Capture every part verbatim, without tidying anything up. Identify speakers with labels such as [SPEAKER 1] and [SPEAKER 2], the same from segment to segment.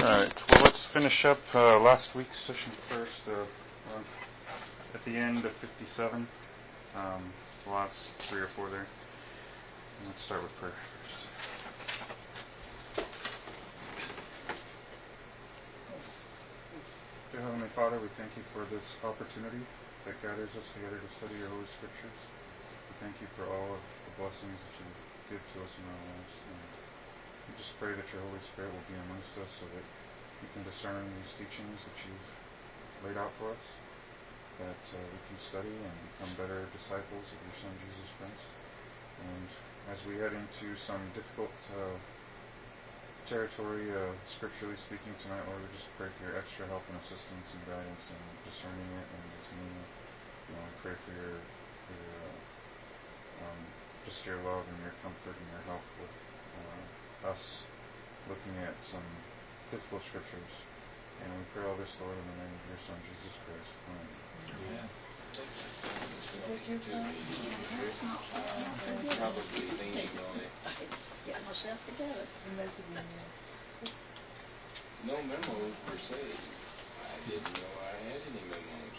[SPEAKER 1] Alright, well let's finish up uh, last week's session first. Uh, uh, at the end of fifty-seven, um, the last three or four there. And let's start with prayer first. Dear Heavenly Father, we thank you for this opportunity that gathers us together to study your Holy Scriptures. We thank you for all of the blessings that you give to us in our lives. And we just pray that your Holy Spirit will be amongst us so that we can discern these teachings that you've laid out for us, that uh, we can study and become better disciples of your Son, Jesus Christ. And as we head into some difficult uh, territory, uh, scripturally speaking tonight, Lord, we just pray for your extra help and assistance and guidance in discerning it and retaining it. You know, we pray for your, your uh, um, just your love and your comfort and your help with uh, us looking at some difficult scriptures. And we pray all this, Lord, in the name of your Son, Jesus Christ. Amen.
[SPEAKER 2] Yeah.
[SPEAKER 3] Get myself together.
[SPEAKER 2] No memos per se. I didn't know I had any memos.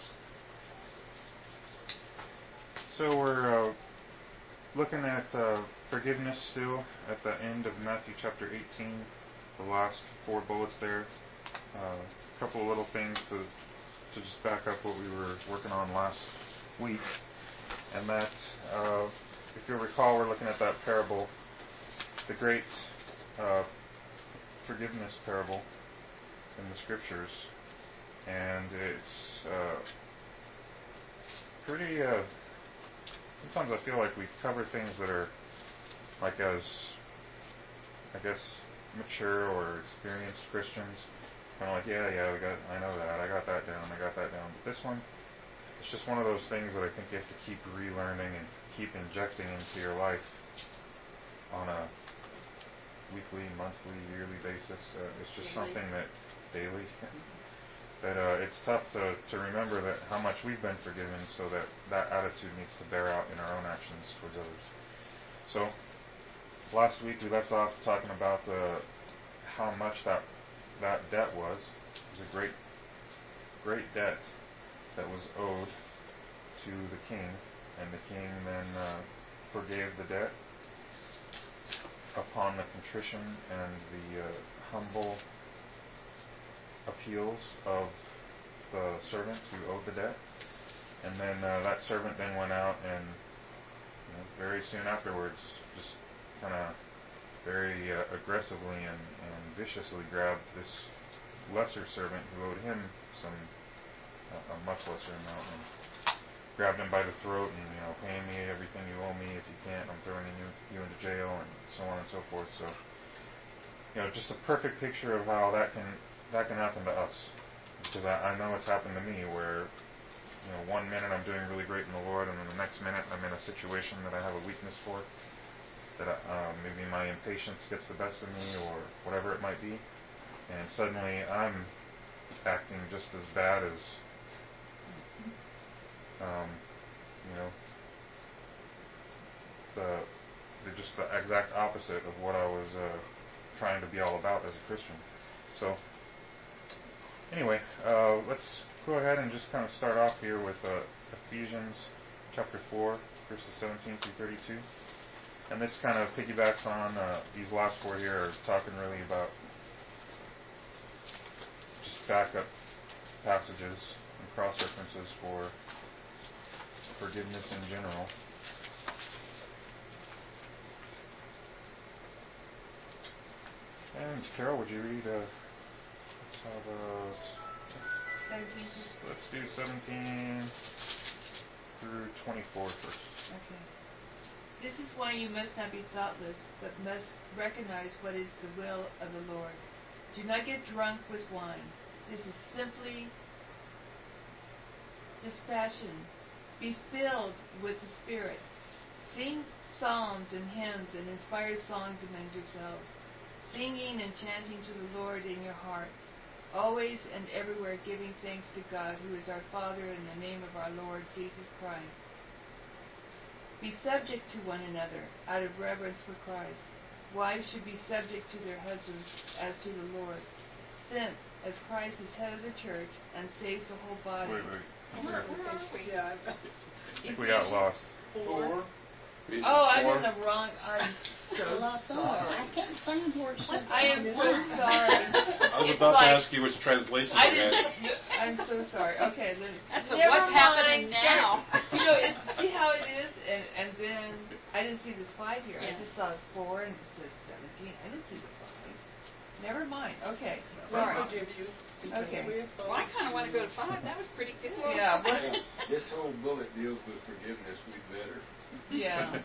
[SPEAKER 1] So we're uh, looking at uh, forgiveness still at the end of Matthew chapter eighteen, the last four bullets there. Uh, a couple of little things to to just back up what we were working on last week, and that, uh, if you'll recall, we're looking at that parable, the great uh, forgiveness parable in the scriptures, and it's uh, pretty. Uh, sometimes I feel like we cover things that are like as, I guess, mature or experienced Christians. Kind of like, yeah, yeah, we got, I know that, I got that down, I got that down. But this one, it's just one of those things that I think you have to keep relearning and keep injecting into your life on a weekly, monthly, yearly basis. Uh, it's just
[SPEAKER 3] Daily.
[SPEAKER 1] something that daily that uh, it's tough to, to remember that how much we've been forgiven, so that that attitude needs to bear out in our own actions towards others. So last week we left off talking about the how much that that debt was. It was a great, great debt that was owed to the king, and the king then uh, forgave the debt upon the contrition and the uh, humble appeals of the servant who owed the debt. And then uh, that servant then went out and, you know, very soon afterwards, just kind of very uh, aggressively and, and viciously grabbed this lesser servant who owed him some uh, a much lesser amount, and grabbed him by the throat and, you know, pay me everything you owe me. If you can't, I'm throwing you, you into jail, and so on and so forth. So, you know, just a perfect picture of how that can that can happen to us, because I, I know it's happened to me where, you know, one minute I'm doing really great in the Lord, and then the next minute I'm in a situation that I have a weakness for, that uh, maybe my impatience gets the best of me or whatever it might be, and suddenly I'm acting just as bad as, um, you know, the, the just the exact opposite of what I was uh, trying to be all about as a Christian. So anyway, uh, let's go ahead and just kind of start off here with uh, Ephesians chapter four, verses seventeen through thirty-two. And this kind of piggybacks on uh, these last four here, are talking really about just backup passages and cross-references for forgiveness in general. And Carol, would you read, uh, let's have a,
[SPEAKER 4] seventeen.
[SPEAKER 1] Let's do seventeen through twenty-four first.
[SPEAKER 4] Okay. This is why you must not be thoughtless, but must recognize what is the will of the Lord. Do not get drunk with wine. This is simply dispassion. Be filled with the Spirit. Sing psalms and hymns and inspired songs among yourselves, singing and chanting to the Lord in your hearts, always and everywhere giving thanks to God, who is our Father, in the name of our Lord Jesus Christ. Be subject to one another out of reverence for Christ. Wives should be subject to their husbands as to the Lord. since, as Christ is head of the church and saves the whole body.
[SPEAKER 1] Wait, wait.
[SPEAKER 3] Where, where are we?
[SPEAKER 5] Yeah.
[SPEAKER 1] I think we got lost.
[SPEAKER 2] Four. Ephesians
[SPEAKER 4] Oh, I'm
[SPEAKER 2] four.
[SPEAKER 4] in the wrong. I'm so
[SPEAKER 5] Well, I thought,
[SPEAKER 4] sorry.
[SPEAKER 5] I can't find where it said.
[SPEAKER 4] I am so sorry.
[SPEAKER 6] I was
[SPEAKER 4] It's
[SPEAKER 6] about
[SPEAKER 4] like-
[SPEAKER 6] to ask you which translation
[SPEAKER 4] I
[SPEAKER 6] you had.
[SPEAKER 4] didn't. I'm so sorry. Okay, let's.
[SPEAKER 3] That's a
[SPEAKER 4] never
[SPEAKER 3] what's happening
[SPEAKER 4] mind.
[SPEAKER 3] now.
[SPEAKER 4] You know, it's, see how it is, and and then I didn't see this five here. I
[SPEAKER 3] Yeah.
[SPEAKER 4] just saw four, and it says seventeen. I didn't see the five. Never mind. Okay,
[SPEAKER 5] I
[SPEAKER 4] sorry.
[SPEAKER 5] forgive you. because
[SPEAKER 4] Okay.
[SPEAKER 5] we have
[SPEAKER 3] Well, I kind of want to go to five. That was pretty good.
[SPEAKER 4] Yeah. Well,
[SPEAKER 2] Yeah, this whole bullet deals with forgiveness. We better.
[SPEAKER 4] yeah.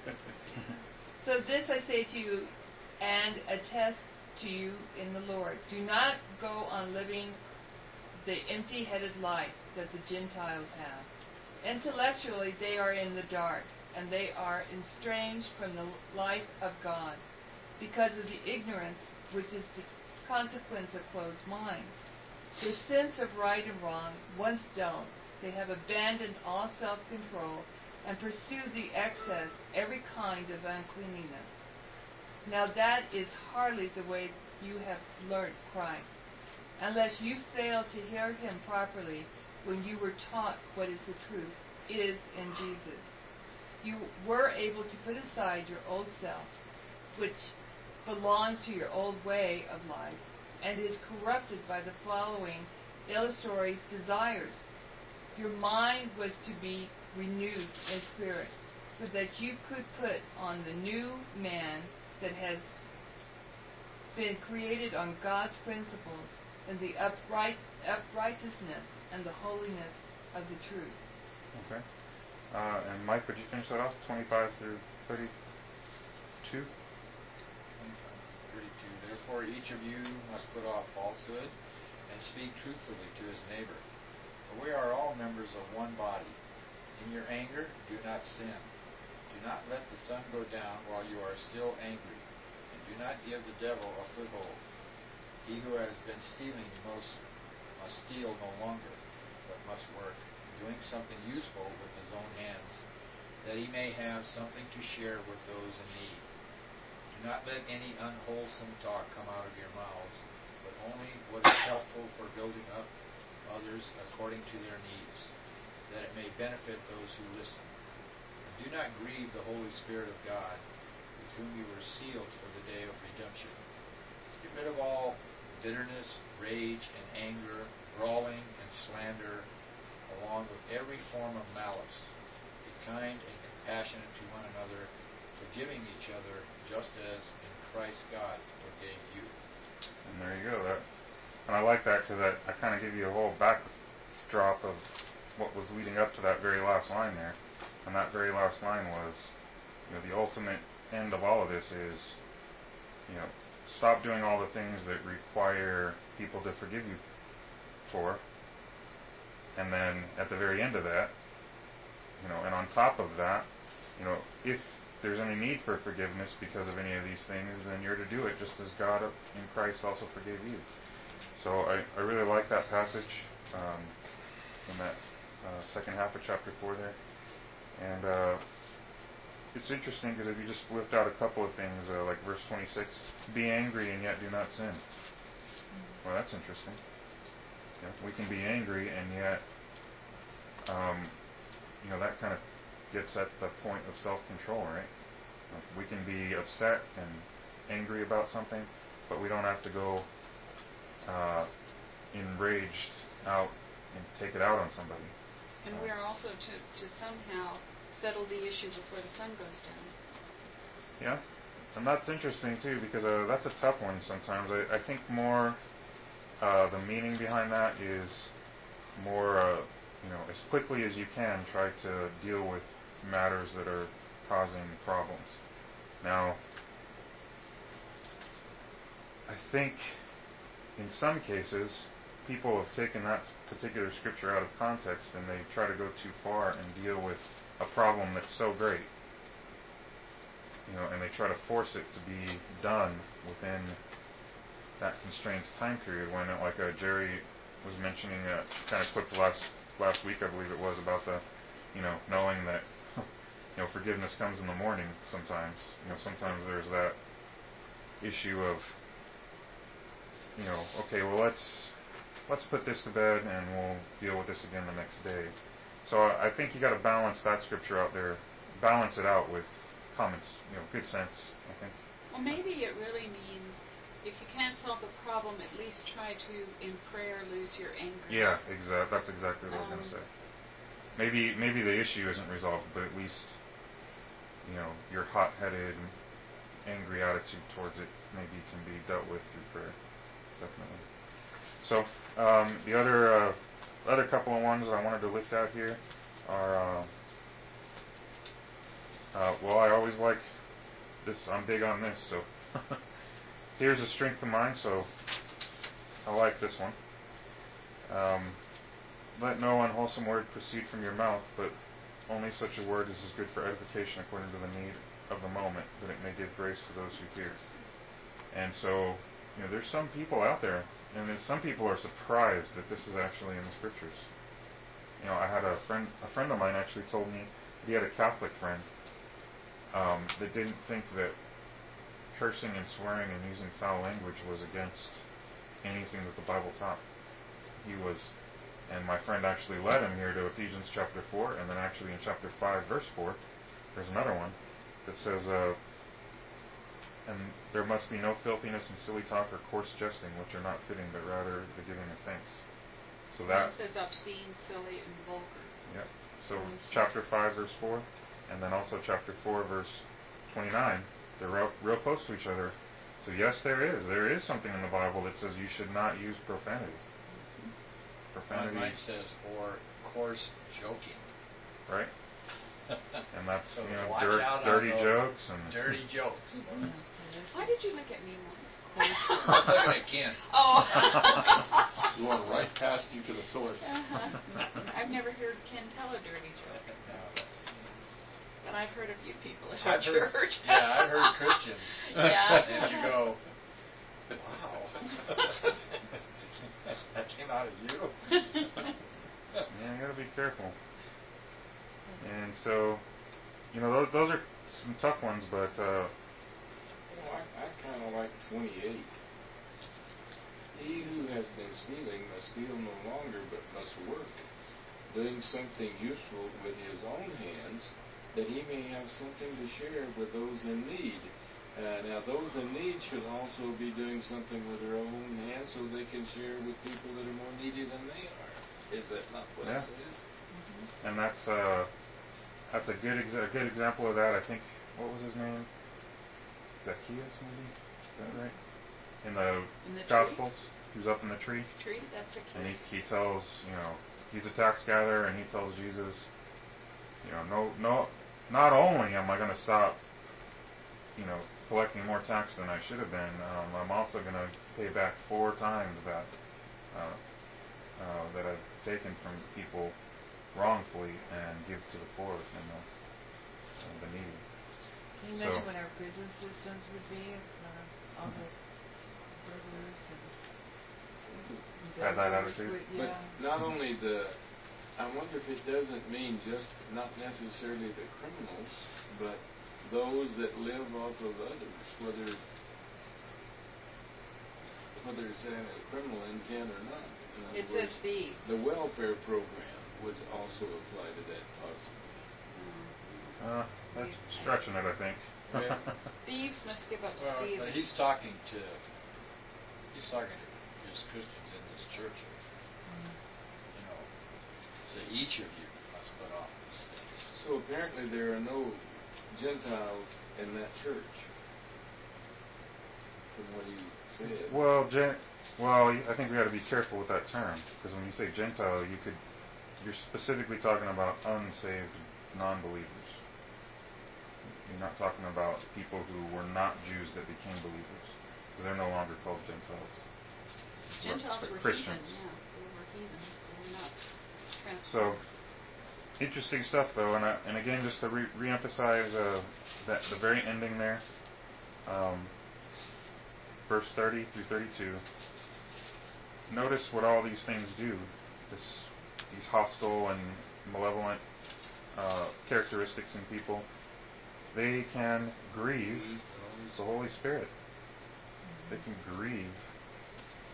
[SPEAKER 4] So this I say to you, and attest to you in the Lord: do not go on living the empty-headed life that the Gentiles have. Intellectually, they are in the dark, and they are estranged from the life of God, because of the ignorance which is the consequence of closed minds. The sense of right and wrong once dulled, they have abandoned all self-control and pursue the excess, every kind of uncleanliness. Now that is hardly the way you have learnt Christ, unless you fail to hear him properly when you were taught what is the truth is in Jesus. You were able to put aside your old self, which belongs to your old way of life and is corrupted by the following illusory desires. Your mind was to be renewed in spirit, so that you could put on the new man that has been created on God's principles in the upright uprightness and the holiness of the truth.
[SPEAKER 1] Okay. Uh, and Mike, would you finish that off? twenty-five through thirty-two?
[SPEAKER 7] twenty-five to thirty-two. Therefore, each of you must put off falsehood and speak truthfully to his neighbor. For we are all members of one body. In your anger, do not sin. Do not let the sun go down while you are still angry, and do not give the devil a foothold. He who has been stealing most must steal no longer, but must work, doing something useful with his own hands, that he may have something to share with those in need. Do not let any unwholesome talk come out of your mouths, but only what is helpful for building up others according to their needs, that it may benefit those who listen. And do not grieve the Holy Spirit of God, with whom you were sealed for the day of redemption. Get rid of all bitterness, rage, and anger, brawling, and slander, along with every form of malice. Be kind and compassionate to one another, forgiving each other, just as in Christ God forgave you.
[SPEAKER 1] And there you go. That, and I like that because I, I kind of give you a whole backdrop of what was leading up to that very last line there. And that very last line was, you know, the ultimate end of all of this is, you know, stop doing all the things that require people to forgive you for. And then at the very end of that, you know, and on top of that, you know, if there's any need for forgiveness because of any of these things, then you're to do it just as God in Christ also forgave you. So I, I really like that passage um, in that uh, second half of chapter four there. And uh, it's interesting because if you just lift out a couple of things, uh, like verse twenty-six, be angry and yet do not sin. Well, that's interesting. You know, we can be angry and yet, um, you know, that kind of gets at the point of self-control, right? Like we can be upset and angry about something, but we don't have to go uh, enraged out and take it out on somebody.
[SPEAKER 3] And we are also to, to somehow settle the issue before the sun goes down.
[SPEAKER 1] Yeah, and that's interesting too because uh, that's a tough one sometimes. I, I think more uh, the meaning behind that is more, uh, you know, as quickly as you can try to deal with matters that are causing problems. Now, I think in some cases people have taken that particular scripture out of context and they try to go too far and deal with a problem that's so great, you know, and they try to force it to be done within that constrained time period. When, like uh, Jerry was mentioning, uh, kind of clipped last last week, I believe it was, about the, you know, knowing that, you know, forgiveness comes in the morning. Sometimes, you know, sometimes there's that issue of, you know, okay, well let's let's put this to bed and we'll deal with this again the next day. So I, I think you got to balance that scripture out there, balance it out with common, you know, good sense. I think.
[SPEAKER 3] Well, maybe it really means if you can't solve the problem, at least try to, in prayer, lose your anger.
[SPEAKER 1] Yeah, exactly. That's exactly what um, I was going to say. Maybe maybe the issue isn't resolved, but at least, you know, your hot-headed, angry attitude towards it maybe can be dealt with through prayer. Definitely. So um, the other uh, other couple of ones I wanted to look at here are, uh, uh, well, I always like this. I'm big on this. So here's a strength of mine. So I like this one. Um, Let no unwholesome word proceed from your mouth, but only such a word as is good for edification according to the need of the moment, that it may give grace to those who hear. And so, you know, there's some people out there, and then some people are surprised that this is actually in the scriptures. You know, I had a friend, a friend of mine actually told me he had a Catholic friend um, that didn't think that cursing and swearing and using foul language was against anything that the Bible taught. He was, and my friend actually led him here to Ephesians chapter four, and then actually in chapter five, verse four, there's another one that says, uh, and there must be no filthiness and silly talk or coarse jesting, which are not fitting, but rather the giving of thanks. So that
[SPEAKER 3] it says obscene, silly, and vulgar.
[SPEAKER 1] Yeah. So chapter five, verse four, and then also chapter four, verse twenty-nine. They're real, real close to each other. So yes, there is. There is something in the Bible that says you should not use profanity. Profanity.
[SPEAKER 7] Mine says, or coarse joking.
[SPEAKER 1] Right. And that's,
[SPEAKER 7] so
[SPEAKER 1] you know,
[SPEAKER 7] watch
[SPEAKER 1] dirt,
[SPEAKER 7] out
[SPEAKER 1] dirty
[SPEAKER 7] on those
[SPEAKER 1] jokes and
[SPEAKER 7] dirty jokes.
[SPEAKER 3] Why did you look at me, Mom?
[SPEAKER 7] I'm looking at Ken.
[SPEAKER 3] Oh.
[SPEAKER 2] You want right past you to the source.
[SPEAKER 3] Uh-huh. I've never heard Ken tell a dirty joke.
[SPEAKER 7] No.
[SPEAKER 3] But I've heard a few people at our
[SPEAKER 7] I've heard,
[SPEAKER 3] church.
[SPEAKER 7] yeah, I've heard Christians.
[SPEAKER 3] Yeah.
[SPEAKER 7] And you go, wow. That came out of you.
[SPEAKER 1] yeah, you got to be careful. And so, you know, those, those are some tough ones, but uh,
[SPEAKER 2] Well, I, I kind of like twenty-eight. He who has been stealing must steal no longer, but must work, doing something useful with his own hands, that he may have something to share with those in need. Uh, now, those in need should also be doing something with their own hands so they can share with people that are more needy than they are. Is that not what
[SPEAKER 1] Yeah.
[SPEAKER 2] it says?
[SPEAKER 3] Mm-hmm.
[SPEAKER 1] and that's uh, that's a good exa- a good example of that. I think, what was his name? Zacchaeus, maybe? Is that right? In the,
[SPEAKER 3] In the
[SPEAKER 1] Gospels, who's up in the tree,
[SPEAKER 3] Tree, that's a
[SPEAKER 1] and he,
[SPEAKER 3] case.
[SPEAKER 1] he tells, you know, he's a tax gatherer, and he tells Jesus, you know, no, no, not only am I going to stop, you know, collecting more tax than I should have been, um, I'm also going to pay back four times that uh, uh, that I've taken from people wrongfully and give to the poor and the, and the needy.
[SPEAKER 4] Can you
[SPEAKER 1] So-
[SPEAKER 4] imagine what our prison systems would be if uh, all the burglars and
[SPEAKER 1] Had that
[SPEAKER 4] embezzlers
[SPEAKER 1] attitude?
[SPEAKER 4] would-
[SPEAKER 2] But
[SPEAKER 4] yeah.
[SPEAKER 2] not only the, I wonder if it doesn't mean just not necessarily the criminals, but those that live off of others, whether whether it's having a criminal intent or not. In other
[SPEAKER 3] It says
[SPEAKER 2] words,
[SPEAKER 3] thieves.
[SPEAKER 2] the welfare program would also apply to that possibly.
[SPEAKER 1] Uh, that's stretching it, I think.
[SPEAKER 2] Yeah.
[SPEAKER 3] Thieves must give up
[SPEAKER 7] Well,
[SPEAKER 3] stealing.
[SPEAKER 7] but he's talking to he's talking to just Christians in this church. You know, that each of you must put off these things.
[SPEAKER 2] So apparently there are no Gentiles in that church, from what he said.
[SPEAKER 1] Well, gen- well, I think we got to be careful with that term, because when you say Gentile, you could, you're specifically talking about unsaved non-believers. You're not talking about people who were not Jews that became believers, because they're no longer called Gentiles.
[SPEAKER 3] Gentiles
[SPEAKER 1] But
[SPEAKER 3] were
[SPEAKER 1] Christians.
[SPEAKER 3] heathen, yeah. They were heathen. They were not
[SPEAKER 1] So,
[SPEAKER 3] transformed.
[SPEAKER 1] interesting stuff, though, and I, and again, just to re- reemphasize uh, that the very ending there, um, verse thirty through thirty-two. Notice what all these things do. This, these hostile and malevolent uh, characteristics in people. They can grieve the Holy Spirit. They can grieve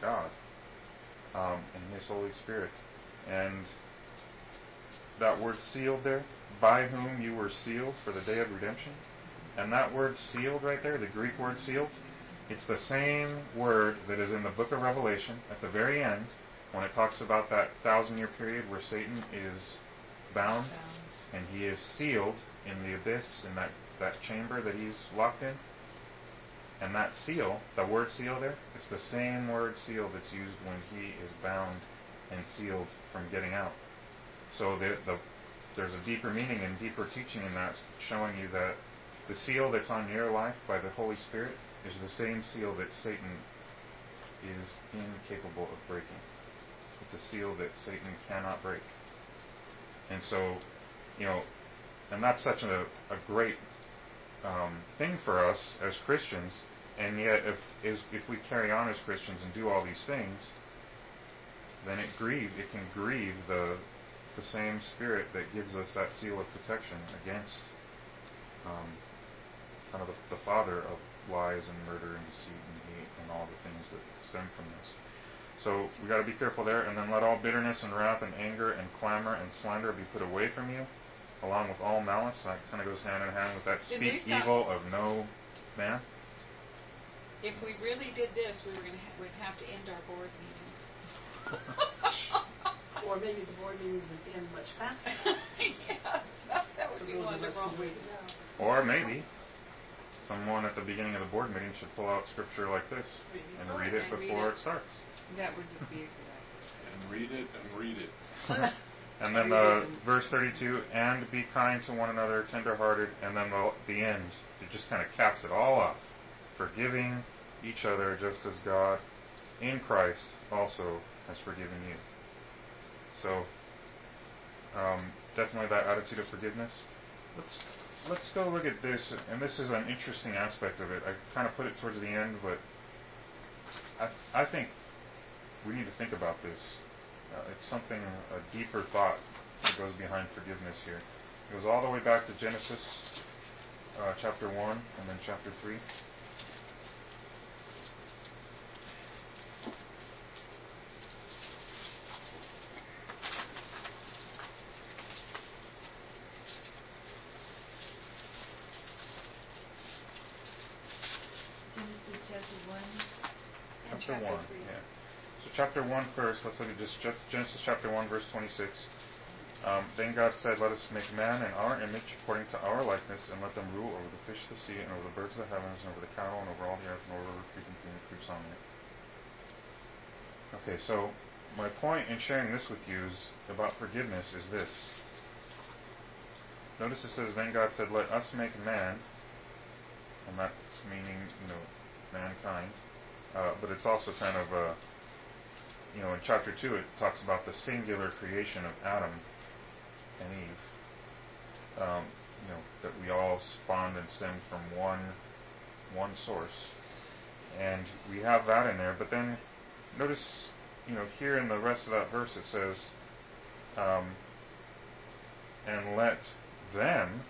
[SPEAKER 1] God um, and His Holy Spirit. And that word sealed there, by whom you were sealed for the day of redemption. And that word sealed right there, the Greek word sealed, it's the same word that is in the book of Revelation at the very end when it talks about that thousand year period where Satan is bound and he is sealed in the abyss, in that, that chamber that he's locked in. And that seal, the word seal there, it's the same word seal that's used when he is bound and sealed from getting out. So the, the, there's a deeper meaning and deeper teaching in that, showing you that the seal that's on your life by the Holy Spirit is the same seal that Satan is incapable of breaking. It's a seal that Satan cannot break. And so, you know, and that's such a, a great um, thing for us as Christians. And yet, if is, if we carry on as Christians and do all these things, then it grieve it can grieve the the same Spirit that gives us that seal of protection against um, kind of the, the father of lies and murder and deceit and hate and all the things that stem from this. So we got to be careful there. And then let all bitterness and wrath and anger and clamor and slander be put away from you, along with all malice. That kind of goes hand in hand with that speak evil of no man.
[SPEAKER 3] If we really did this, we were going to ha- we'd have to end our board meetings.
[SPEAKER 5] Or maybe the board meetings would end much faster.
[SPEAKER 3] Yes, that, that would
[SPEAKER 5] For
[SPEAKER 3] be
[SPEAKER 5] those of us
[SPEAKER 3] wonderful.
[SPEAKER 5] who waited out.
[SPEAKER 1] Or maybe someone at the beginning of the board meeting should pull out scripture like this and
[SPEAKER 3] Oh,
[SPEAKER 1] read it
[SPEAKER 3] and read
[SPEAKER 1] before
[SPEAKER 3] it.
[SPEAKER 1] it starts.
[SPEAKER 4] That would be a good idea.
[SPEAKER 2] And read it and read it.
[SPEAKER 1] And then uh, verse thirty-two, and be kind to one another, tender-hearted, and then the, the end, it just kind of caps it all off. Forgiving each other just as God in Christ also has forgiven you. So, um, definitely that attitude of forgiveness. Let's let's go look at this, and this is an interesting aspect of it. I kind of put it towards the end, but I I think we need to think about this. Uh, it's something, a deeper thought that goes behind forgiveness here. It goes all the way back to Genesis uh, chapter one and then chapter three.
[SPEAKER 4] Genesis chapter one.
[SPEAKER 3] And
[SPEAKER 1] Chapter
[SPEAKER 3] chapter
[SPEAKER 1] one,
[SPEAKER 3] three.
[SPEAKER 1] yeah. So chapter one first, let's look at just Genesis chapter one, verse twenty-six. Um, then God said, let us make man in our image, according to our likeness, and let them rule over the fish of the sea, and over the birds of the heavens, and over the cattle, and over all the earth, and over every creeping thing that creeps on it. Okay, so my point in sharing this with you is about forgiveness is this. Notice it says, then God said, let us make man, and that's meaning, you know, mankind. Uh, but it's also kind of, uh, you know, in chapter two it talks about the singular creation of Adam and Eve. Um, you know, that we all spawned and stemmed from one, one source. And we have that in there. But then notice, you know, here in the rest of that verse it says, um, and let them,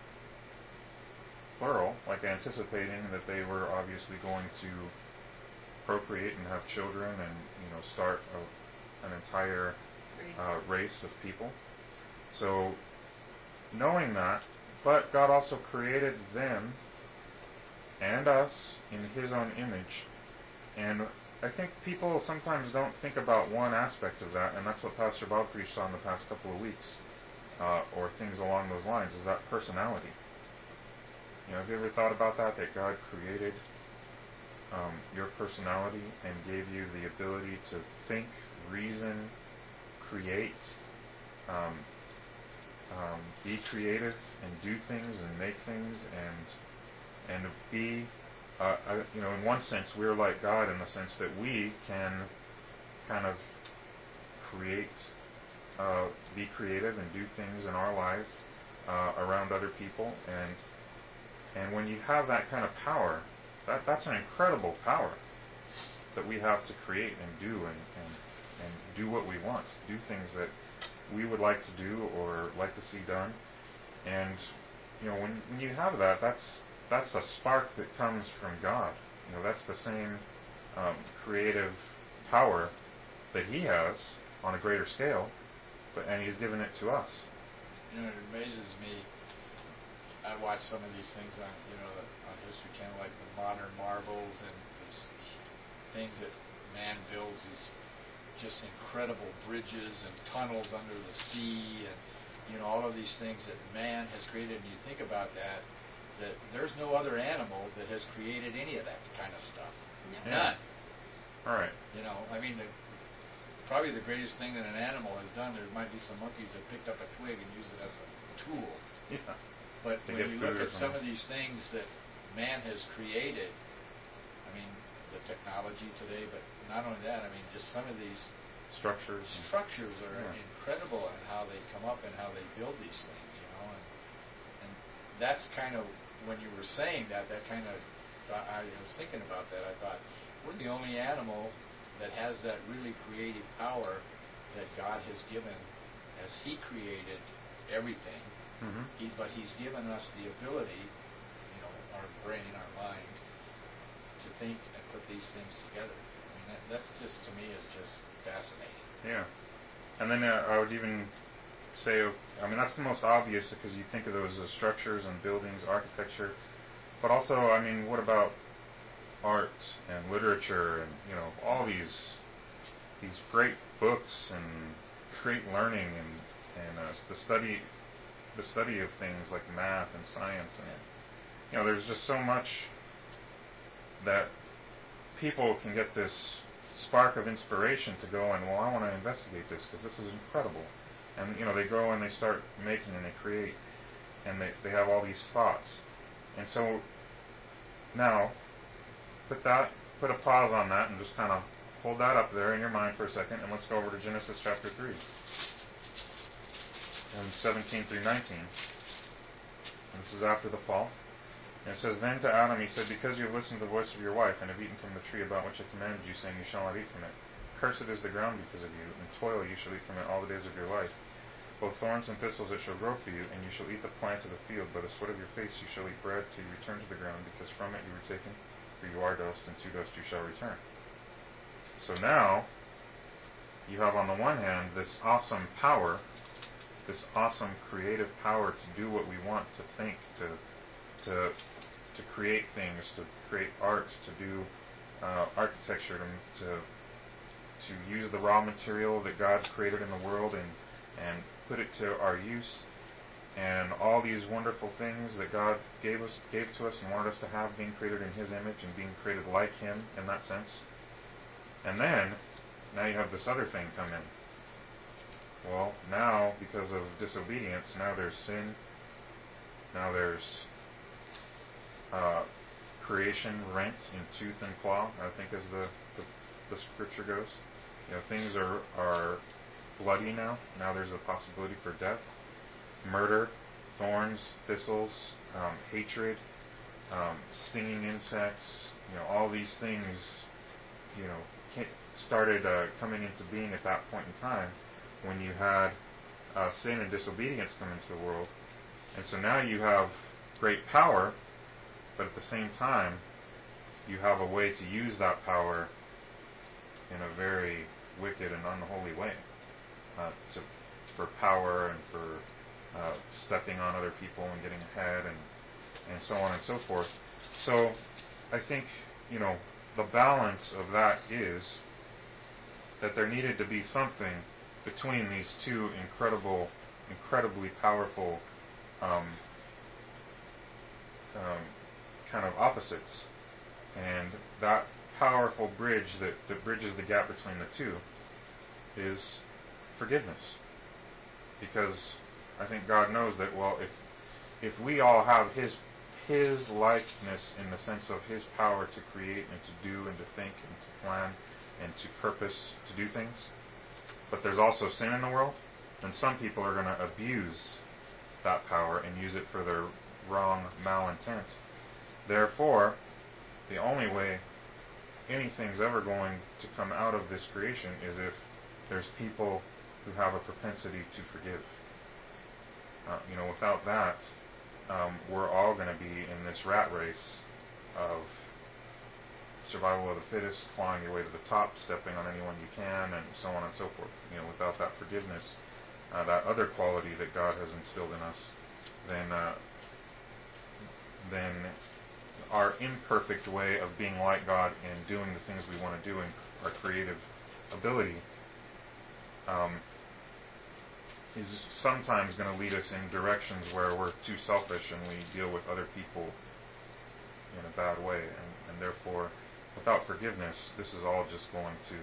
[SPEAKER 1] plural, like anticipating that they were obviously going to procreate and have children and, you know, start a, an entire uh, race of people. So, knowing that, but God also created them and us in His own image. And I think people sometimes don't think about one aspect of that, and that's what Pastor Bob preached on the past couple of weeks, uh, or things along those lines, is that personality. You know, have you ever thought about that, that God created um, your personality and gave you the ability to think, reason, create, um, um, be creative and do things and make things and and be, uh, uh, you know, in one sense we're like God in the sense that we can kind of create, uh, be creative and do things in our life uh, around other people, and and when you have that kind of power, that that's an incredible power that we have to create and do and, and, and do what we want, do things that we would like to do or like to see done. And you know, when when you have that, that's that's a spark that comes from God. You know, that's the same um, creative power that He has on a greater scale, but and He's given it to us.
[SPEAKER 7] You know, it amazes me. I watch some of these things on, you know, on History Channel, like the modern marvels and these things that man builds, these just incredible bridges and tunnels under the sea, and you know, all of these things that man has created. And you think about that, that there's no other animal that has created any of that kind of stuff.
[SPEAKER 3] No.
[SPEAKER 7] None.
[SPEAKER 1] All right.
[SPEAKER 7] You know, I mean, the, probably the greatest thing that an animal has done, there might be some monkeys that picked up a twig and used it as a tool.
[SPEAKER 1] Yeah.
[SPEAKER 7] But
[SPEAKER 1] To
[SPEAKER 7] when
[SPEAKER 1] get
[SPEAKER 7] you
[SPEAKER 1] food
[SPEAKER 7] look
[SPEAKER 1] or
[SPEAKER 7] at some
[SPEAKER 1] something.
[SPEAKER 7] of these things that man has created, I mean, the technology today, but not only that, I mean, just some of these
[SPEAKER 1] Structures. and-
[SPEAKER 7] structures are
[SPEAKER 1] Yeah.
[SPEAKER 7] incredible in how they come up and how they build these things, you know. And, and that's kind of, when you were saying that, that kind of, I was thinking about that. I thought, we're the only animal that has that really creative power that God has given as He created everything.
[SPEAKER 1] Mhm.
[SPEAKER 7] He, but He's given us the ability, you know, our brain, our mind, to think and put these things together. I mean, that, that's just, to me, is just fascinating.
[SPEAKER 1] Yeah. And then uh, I would even say, I mean, that's the most obvious because you think of those as structures and buildings, architecture. But also, I mean, what about art and literature and, you know, all these these great books and great learning and, and uh, the study the study of things like math and science. And, you know, there's just so much that people can get this spark of inspiration to go and, well, I want to investigate this because this is incredible. And, you know, they go and they start making and they create and they, they have all these thoughts. And so now, put that, put a pause on that and just kind of hold that up there in your mind for a second, and let's go over to Genesis chapter three, and seventeen through nineteen. And this is after the fall. And it says, Then to Adam he said, Because you have listened to the voice of your wife, and have eaten from the tree about which I commanded you, saying, You shall not eat from it. Cursed is the ground because of you, and toil you shall eat from it all the days of your life. Both thorns and thistles it shall grow for you, and you shall eat the plant of the field. By the sweat of your face you shall eat bread till you return to the ground, because from it you were taken, for you are dust, and to dust you shall return. So now, you have on the one hand this awesome power, this awesome creative power to do what we want, to think, to to to create things, to create art, to do uh, architecture, to, to to use the raw material that God's created in the world and and put it to our use, and all these wonderful things that God gave us, gave to us, and wanted us to have, being created in His image and being created like Him in that sense. And then, now you have this other thing come in. Well, now, because of disobedience, now there's sin. Now there's uh, creation rent in tooth and claw, I think as the, the, the scripture goes. You know, things are, are bloody now. Now there's a possibility for death. Murder, thorns, thistles, um, hatred, um, stinging insects, you know, all these things, you know, started uh, coming into being at that point in time when you had uh, sin and disobedience come into the world. And so now you have great power, but at the same time, you have a way to use that power in a very wicked and unholy way, uh, to, for power and for uh, stepping on other people and getting ahead and and so on and so forth. So I think, you know, the balance of that is that there needed to be something between these two incredible, incredibly powerful um, um, kind of opposites. And that powerful bridge that, that bridges the gap between the two is forgiveness. Because I think God knows that, well, if if we all have His His likeness in the sense of His power to create and to do and to think and to plan and to purpose to do things, but there's also sin in the world, then some people are going to abuse that power and use it for their wrong malintent. Therefore, the only way anything's ever going to come out of this creation is if there's people who have a propensity to forgive. Uh, you know, without that, um, we're all going to be in this rat race of survival of the fittest, clawing your way to the top, stepping on anyone you can, and so on and so forth. You know, without that forgiveness, uh, that other quality that God has instilled in us, then uh, then our imperfect way of being like God and doing the things we want to do in our creative ability um, is sometimes going to lead us in directions where we're too selfish and we deal with other people in a bad way, and, and therefore, without forgiveness, this is all just going to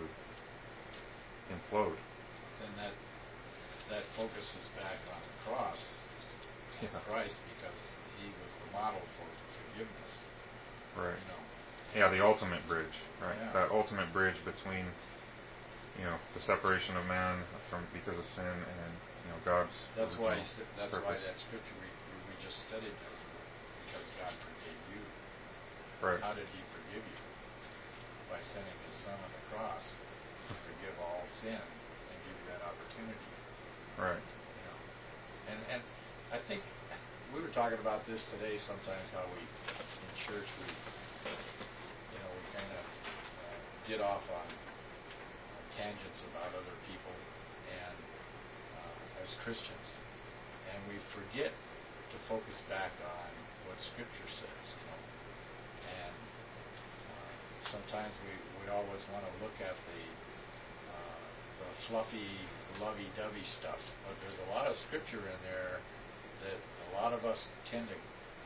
[SPEAKER 1] implode.
[SPEAKER 7] Then that that focuses back on the cross of
[SPEAKER 1] Yeah.
[SPEAKER 7] Christ, because he was the model for forgiveness.
[SPEAKER 1] Right.
[SPEAKER 7] You know.
[SPEAKER 1] Yeah, the ultimate bridge, right?
[SPEAKER 7] Yeah.
[SPEAKER 1] That ultimate bridge between, you know, the separation of man from because of sin and, you know, God's.
[SPEAKER 7] That's why. He
[SPEAKER 1] original
[SPEAKER 7] said, that's
[SPEAKER 1] purpose.
[SPEAKER 7] why that scripture we we just studied was because God forgave you.
[SPEAKER 1] Right.
[SPEAKER 7] How did he forgive you? By sending his son on the cross to forgive all sin and give you that opportunity.
[SPEAKER 1] Right.
[SPEAKER 7] You know. And and I think we were talking about this today. Sometimes how we in church we you know we kind of uh, get off on uh, tangents about other people and uh, as Christians, and we forget to focus back on what Scripture says. You know. And uh, sometimes we, we always want to look at the uh, the fluffy, lovey-dovey stuff, but there's a lot of scripture in there that a lot of us tend to,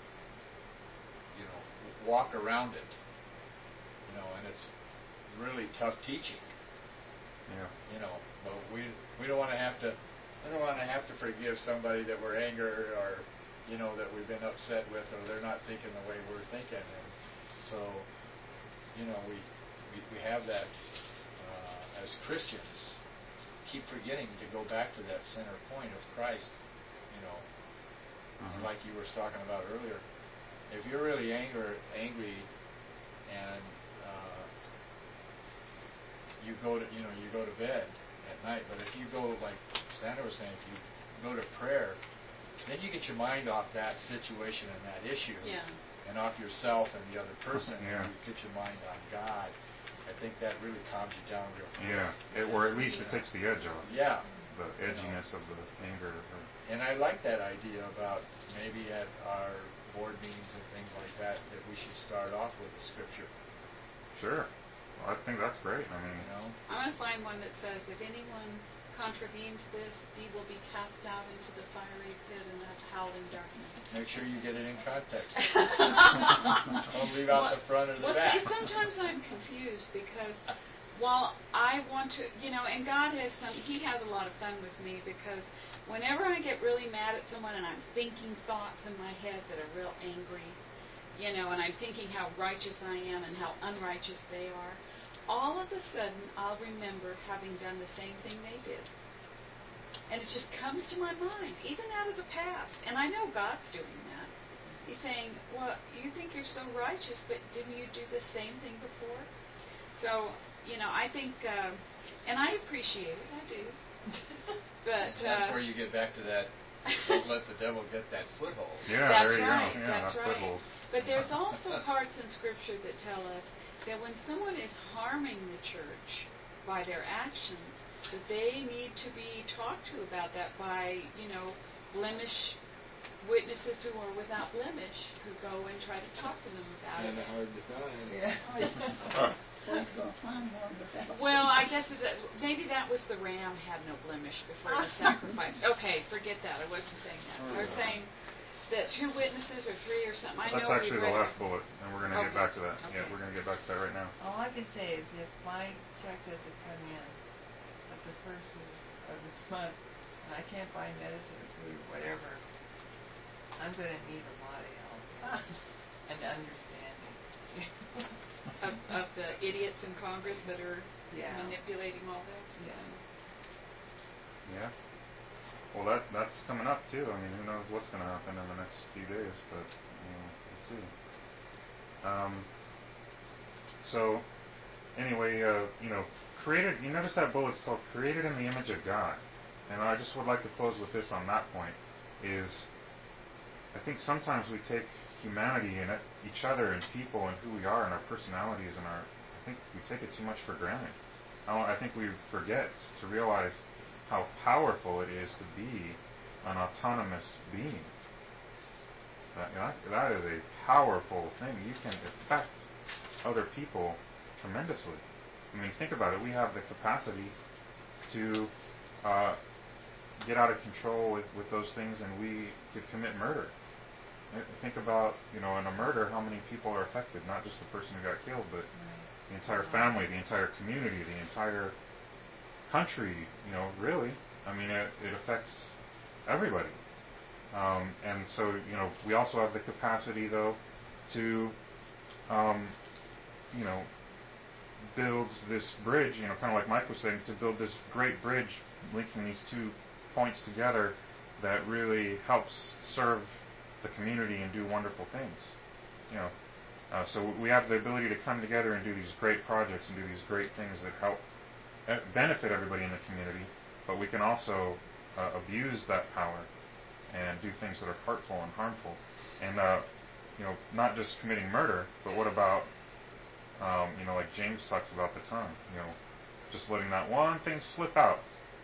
[SPEAKER 7] you know, walk around it, you know, and it's really tough teaching.
[SPEAKER 1] Yeah.
[SPEAKER 7] You know, but we we don't want to have to we don't want to have to forgive somebody that we're angry or you know that we've been upset with, or they're not thinking the way we're thinking, and so you know we we, we have that uh, as Christians keep forgetting to go back to that center point of Christ. You know,
[SPEAKER 1] Uh-huh.
[SPEAKER 7] like you were talking about earlier, if you're really angry angry and uh, you go to you know you go to bed at night, but if you go like Sandra was saying, if you go to prayer, then you get your mind off that situation and that issue,
[SPEAKER 3] Yeah.
[SPEAKER 7] and off yourself and the other person,
[SPEAKER 1] Yeah.
[SPEAKER 7] and you get your mind on God. I think that really calms you down real quick.
[SPEAKER 1] Yeah. It, or at least it takes the edge off.
[SPEAKER 7] Yeah.
[SPEAKER 1] The edginess of the anger. Or,
[SPEAKER 7] And I like that idea about maybe at our board meetings and things like that, that we should start off with the scripture.
[SPEAKER 1] sure. Well, I think that's great. I mean,
[SPEAKER 7] You know?
[SPEAKER 3] I'm going to find one that says, if anyone contravenes this, he will be cast out into the fiery pit, and that's howling darkness.
[SPEAKER 7] Make sure you get it in context. Don't leave out
[SPEAKER 3] well,
[SPEAKER 7] the front or the
[SPEAKER 3] well,
[SPEAKER 7] back.
[SPEAKER 3] see, sometimes I'm confused because while I want to, you know, and God has some, He has a lot of fun with me because whenever I get really mad at someone and I'm thinking thoughts in my head that are real angry, you know, and I'm thinking how righteous I am and how unrighteous they are, all of a sudden I'll remember having done the same thing they did. And it just comes to my mind, even out of the past. And I know God's doing that. He's saying, well, you think you're so righteous, but didn't you do the same thing before? So, you know, I think, uh, and I appreciate it, I do. But
[SPEAKER 7] That's
[SPEAKER 3] uh,
[SPEAKER 7] where you get back to that, don't let the devil get that foothold.
[SPEAKER 1] yeah,
[SPEAKER 3] that's
[SPEAKER 1] there you
[SPEAKER 3] right,
[SPEAKER 1] go. Yeah,
[SPEAKER 3] that's
[SPEAKER 1] that
[SPEAKER 3] right.
[SPEAKER 1] foothold.
[SPEAKER 3] But there's also parts in Scripture that tell us that when someone is harming the church by their actions, that they need to be talked to about that by, you know, blemish witnesses who are without blemish, who go and try to talk to them about
[SPEAKER 2] Kind
[SPEAKER 3] it.
[SPEAKER 2] of hard to find.
[SPEAKER 5] Yeah. We're going to find one without.
[SPEAKER 3] Well, I guess it's that, maybe that was the ram had no blemish before the sacrifice. Okay, forget that. I wasn't saying that. I was saying that two witnesses or three or something. I
[SPEAKER 1] That's
[SPEAKER 3] know
[SPEAKER 1] actually
[SPEAKER 3] we
[SPEAKER 1] the
[SPEAKER 3] read
[SPEAKER 1] last bullet, and we're going to get
[SPEAKER 3] Okay.
[SPEAKER 1] back to that. Yeah,
[SPEAKER 3] Okay.
[SPEAKER 1] we're going to get back to that right now.
[SPEAKER 4] All I can say is if my check doesn't come in at the first of of the month, and I can't buy medicine or food or whatever, I'm going to need a lot of help and understanding.
[SPEAKER 3] of, of the idiots in Congress that are
[SPEAKER 4] Yeah.
[SPEAKER 3] manipulating all this.
[SPEAKER 4] Yeah.
[SPEAKER 1] Yeah. Well, that that's coming up too. I mean, who knows what's going to happen in the next few days, but you know, we'll see. Um. So, anyway, uh, you know, created. You notice that bullet's called "Created in the Image of God," and I just would like to close with this on that point. Is I think sometimes we take humanity and each other and people and who we are and our personalities and our, I think we take it too much for granted. I think we forget to realize how powerful it is to be an autonomous being. That, you know, that is a powerful thing. You can affect other people tremendously. I mean, think about it. We have the capacity to uh, get out of control with, with those things, and we could commit murder. Think about, you know, in a murder, how many people are affected, not just the person who got killed, but the entire family, the entire community, the entire country, you know, really. I mean, it, it affects everybody. Um, and so, you know, we also have the capacity, though, to, um, you know, build this bridge, you know, kind of like Mike was saying, to build this great bridge linking these two points together that really helps serve the community and do wonderful things. You know, uh, so we have the ability to come together and do these great projects and do these great things that help benefit everybody in the community, but we can also uh, abuse that power and do things that are hurtful and harmful. And, uh, you know, not just committing murder, but what about, um, you know, like James talks about the tongue, you know, just letting that one thing slip out,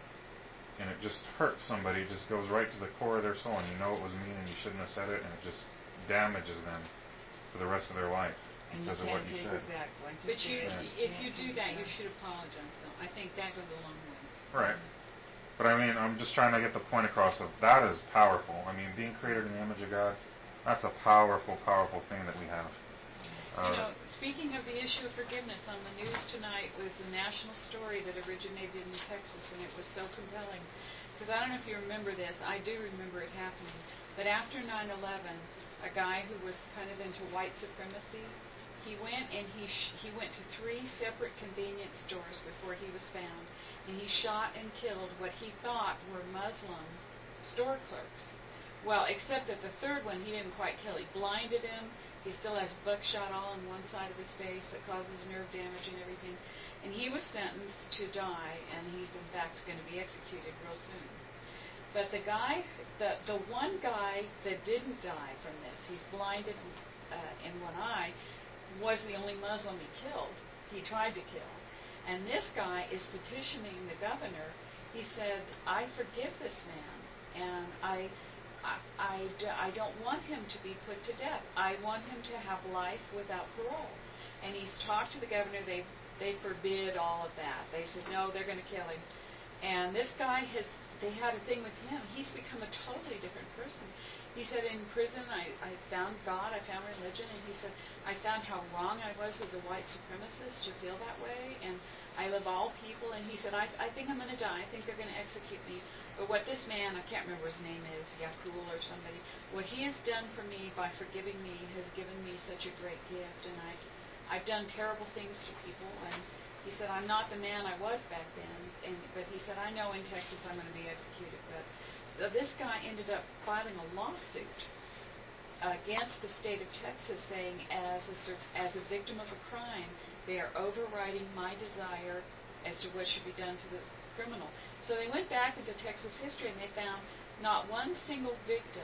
[SPEAKER 1] and it just hurts somebody, it just goes right to the core of their soul, and you know it was mean and you shouldn't have said it, and it just damages them for the rest of their life
[SPEAKER 4] And
[SPEAKER 1] because
[SPEAKER 4] you
[SPEAKER 1] of what
[SPEAKER 4] can't
[SPEAKER 1] you
[SPEAKER 4] take
[SPEAKER 1] said.
[SPEAKER 4] it back. Once
[SPEAKER 3] But you,
[SPEAKER 4] say it,
[SPEAKER 3] if
[SPEAKER 4] can't
[SPEAKER 3] you do
[SPEAKER 4] take
[SPEAKER 3] that,
[SPEAKER 4] it
[SPEAKER 3] you
[SPEAKER 4] back.
[SPEAKER 3] should apologize, though. I think that goes a long way.
[SPEAKER 1] Right. But I mean, I'm just trying to get the point across of that is powerful. I mean, being created in the image of God, that's a powerful, powerful thing that we have. Uh,
[SPEAKER 3] You know, speaking of the issue of forgiveness, on the news tonight was a national story that originated in Texas, and it was so compelling. Because I don't know if you remember this. I do remember it happening. But after nine eleven, a guy who was kind of into white supremacy, he went and he sh- he went to three separate convenience stores before he was found, and he shot and killed what he thought were Muslim store clerks. Well, except that the third one he didn't quite kill. He blinded him. He still has buckshot all on one side of his face that causes nerve damage and everything. And he was sentenced to die, and he's in fact going to be executed real soon. But the guy, the the one guy that didn't die from this, he's blinded uh, in one eye, was the only Muslim he killed. He tried to kill. And this guy is petitioning the governor. He said, I forgive this man, and I... I, I, I don't want him to be put to death. I want him to have life without parole. And he's talked to the governor. They they forbid all of that. They said, no, they're going to kill him. And this guy has, they had a thing with him. He's become a totally different person. He said, in prison, I, I found God, I found religion, and he said, I found how wrong I was as a white supremacist to feel that way, and I love all people. And he said, I, I think I'm going to die. I think they're going to execute me. But what this man, I can't remember his name is, Yakul or somebody, what he has done for me by forgiving me has given me such a great gift. And I, I've done terrible things to people. And he said, I'm not the man I was back then. And but he said, I know in Texas I'm going to be executed. But uh, this guy ended up filing a lawsuit against the state of Texas, saying as a, as a victim of a crime, they are overriding my desire as to what should be done to the criminal. So they went back into Texas history, and they found not one single victim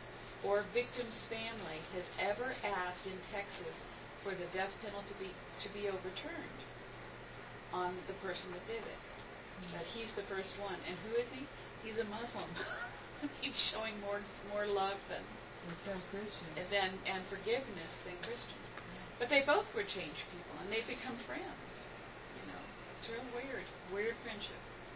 [SPEAKER 3] or victim's family has ever asked in Texas for the death penalty to be, to be overturned on the person that did it. Mm-hmm. That he's the first one. And who is he? He's a Muslim. He's showing more more love than
[SPEAKER 4] some Christians.
[SPEAKER 3] than and forgiveness than Christians. But they both were changed people, and they've become friends. You know, it's real weird, weird friendship.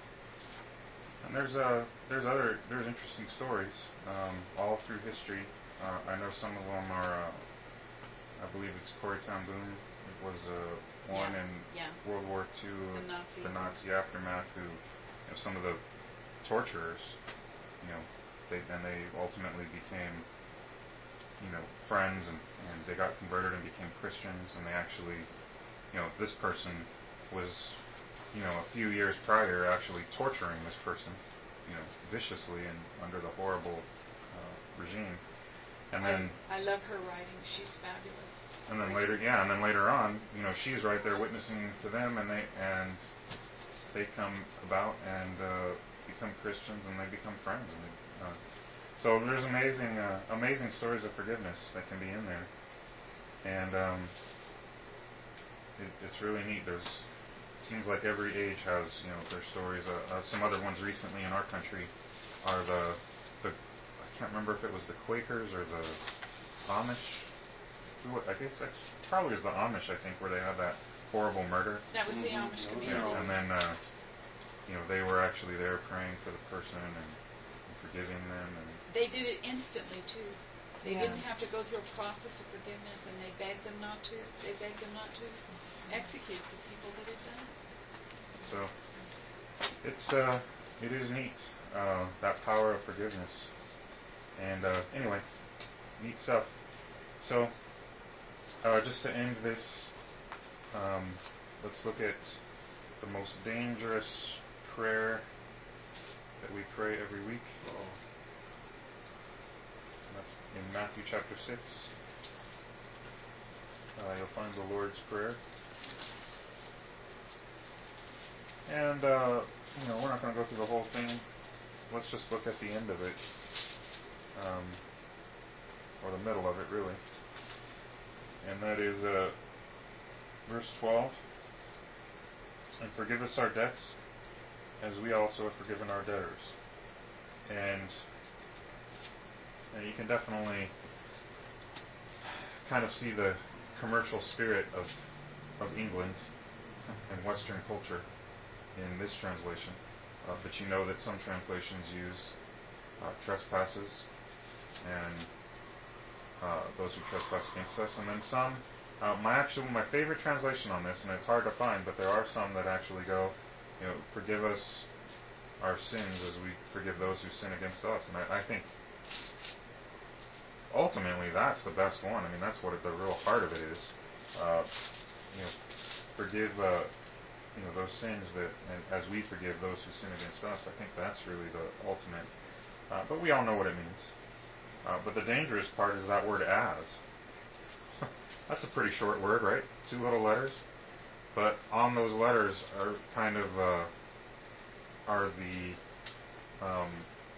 [SPEAKER 1] And there's uh, there's other there's interesting stories um, all through history. Uh, I know some of them are. Uh, I believe it's Corrie ten Boom. It was uh, one
[SPEAKER 3] yeah.
[SPEAKER 1] in
[SPEAKER 3] yeah.
[SPEAKER 1] World War Two,
[SPEAKER 3] the Nazi,
[SPEAKER 1] the Nazi aftermath. Who, you know, some of the torturers, you know, they and they ultimately became, you know, friends, and, and they got converted and became Christians. And they actually, you know, this person was, you know, a few years prior actually torturing this person, you know, viciously and under the horrible uh, regime. And then
[SPEAKER 3] I, I love her writing. She's fabulous.
[SPEAKER 1] And then later, yeah, and then later on, you know, she's right there witnessing to them, and they and they come about and uh, become Christians, and they become friends. And they, uh, So there's amazing, uh, amazing stories of forgiveness that can be in there, and um, it, it's really neat. There's, it seems like every age has, you know, their stories. Uh, uh, some other ones recently in our country are the, the, I can't remember if it was the Quakers or the Amish. Who, I guess that's probably is the Amish. I think where they had that horrible murder.
[SPEAKER 3] That was the
[SPEAKER 2] Mhm.
[SPEAKER 3] Amish
[SPEAKER 2] Yeah,
[SPEAKER 3] community.
[SPEAKER 1] Yeah, and then, uh, you know, they were actually there praying for the person and, and forgiving them. And
[SPEAKER 3] They did it instantly too. They
[SPEAKER 4] Yeah.
[SPEAKER 3] didn't have to go through a process of forgiveness, and they begged them not to. They begged them not to execute the people that had done it.
[SPEAKER 1] so, it's uh, it is neat, uh, that power of forgiveness. And uh, anyway, neat stuff. So, uh, just to end this, um, let's look at the most dangerous prayer that we pray every week.
[SPEAKER 2] Oh.
[SPEAKER 1] That's in Matthew chapter six. Uh, you'll find the Lord's Prayer. And, uh, you know, we're not going to go through the whole thing. Let's just look at the end of it. Um, or the middle of it, really. And that is uh, verse twelve. And forgive us our debts, as we also have forgiven our debtors. And, and you can definitely kind of see the commercial spirit of of England and Western culture in this translation. Uh, but you know that some translations use uh, trespasses and uh, those who trespass against us, and then some. Uh, my actual, my favorite translation on this, and it's hard to find, but there are some that actually go, you know, forgive us our sins as we forgive those who sin against us. And I, I think ultimately that's the best one. I mean, that's what it, the real heart of it is. Uh, you know, forgive, uh, you know, those sins that, and as we forgive those who sin against us. I think that's really the ultimate. Uh, but we all know what it means. Uh, but the dangerous part is that word "as." That's a pretty short word, right? Two little letters. But on those letters are kind of uh, are the um,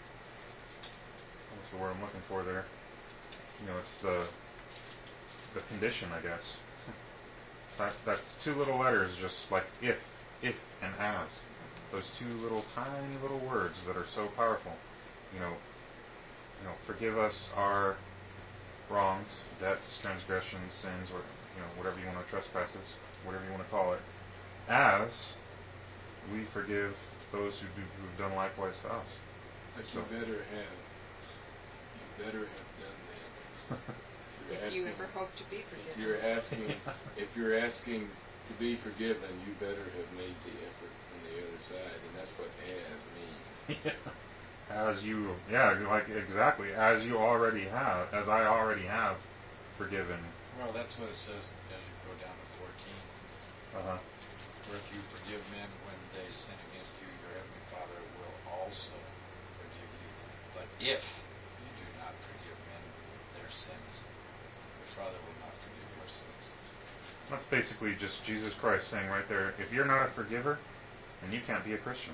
[SPEAKER 1] what's the word I'm looking for there? You know, it's the the condition, I guess. That that's two little letters, just like if, if, and as. Those two little tiny little words that are so powerful. You know, you know, forgive us our wrongs, debts, transgressions, sins, or you know, whatever you want to trespasses, whatever you want to call it, as we forgive those who do who've done likewise to us.
[SPEAKER 2] But
[SPEAKER 1] So.
[SPEAKER 2] you better have, you better have done that. You're
[SPEAKER 3] If you
[SPEAKER 2] asking-
[SPEAKER 3] ever hope to be
[SPEAKER 2] If
[SPEAKER 3] forgiven.
[SPEAKER 2] you're asking, if you're asking to be forgiven, you better have made the effort on the other side, and that's what "as" means.
[SPEAKER 1] Yeah. As you, yeah, like exactly, as you already have, as I already have forgiven.
[SPEAKER 7] Well, that's what it says as you go down to fourteen.
[SPEAKER 1] Uh-huh.
[SPEAKER 7] For if you forgive men when they sin against you, your heavenly Father will also forgive you. But if you do not forgive men their sins, your Father will not forgive your sins.
[SPEAKER 1] That's basically just Jesus Christ saying right there, if you're not a forgiver, then you can't be a Christian.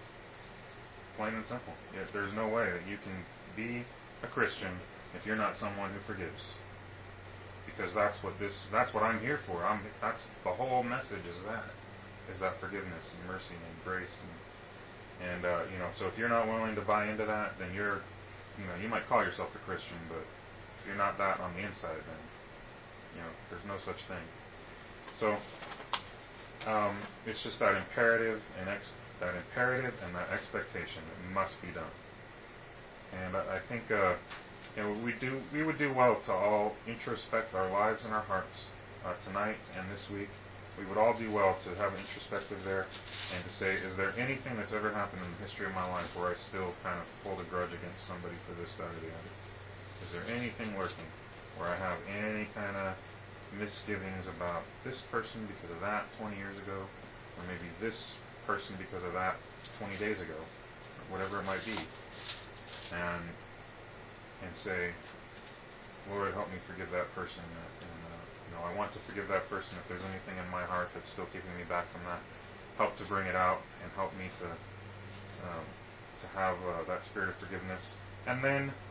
[SPEAKER 1] Plain and simple. Yeah, there's no way that you can be a Christian if you're not someone who forgives. Because that's what this, that's what I'm here for. I'm, that's the whole message is that, is that forgiveness and mercy and grace and, and uh, you know, so if you're not willing to buy into that, then you're, you know, you might call yourself a Christian, but if you're not that on the inside, then, you know, there's no such thing. So, um, it's just that imperative and ex- that imperative and that expectation that must be done. And I, I think, uh, you know, we do we would do well to all introspect our lives and our hearts uh, tonight and this week. We would all do well to have an introspective there and to say, is there anything that's ever happened in the history of my life where I still kind of hold a grudge against somebody for this, that, or the other? Is there anything lurking where I have any kind of misgivings about this person because of that twenty years ago, or maybe this person because of that twenty days ago, or whatever it might be, and and say, Lord, help me forgive that person, and, and uh, you know, I want to forgive that person. If there's anything in my heart that's still keeping me back from that, help to bring it out and help me to um, to have uh, that spirit of forgiveness. And then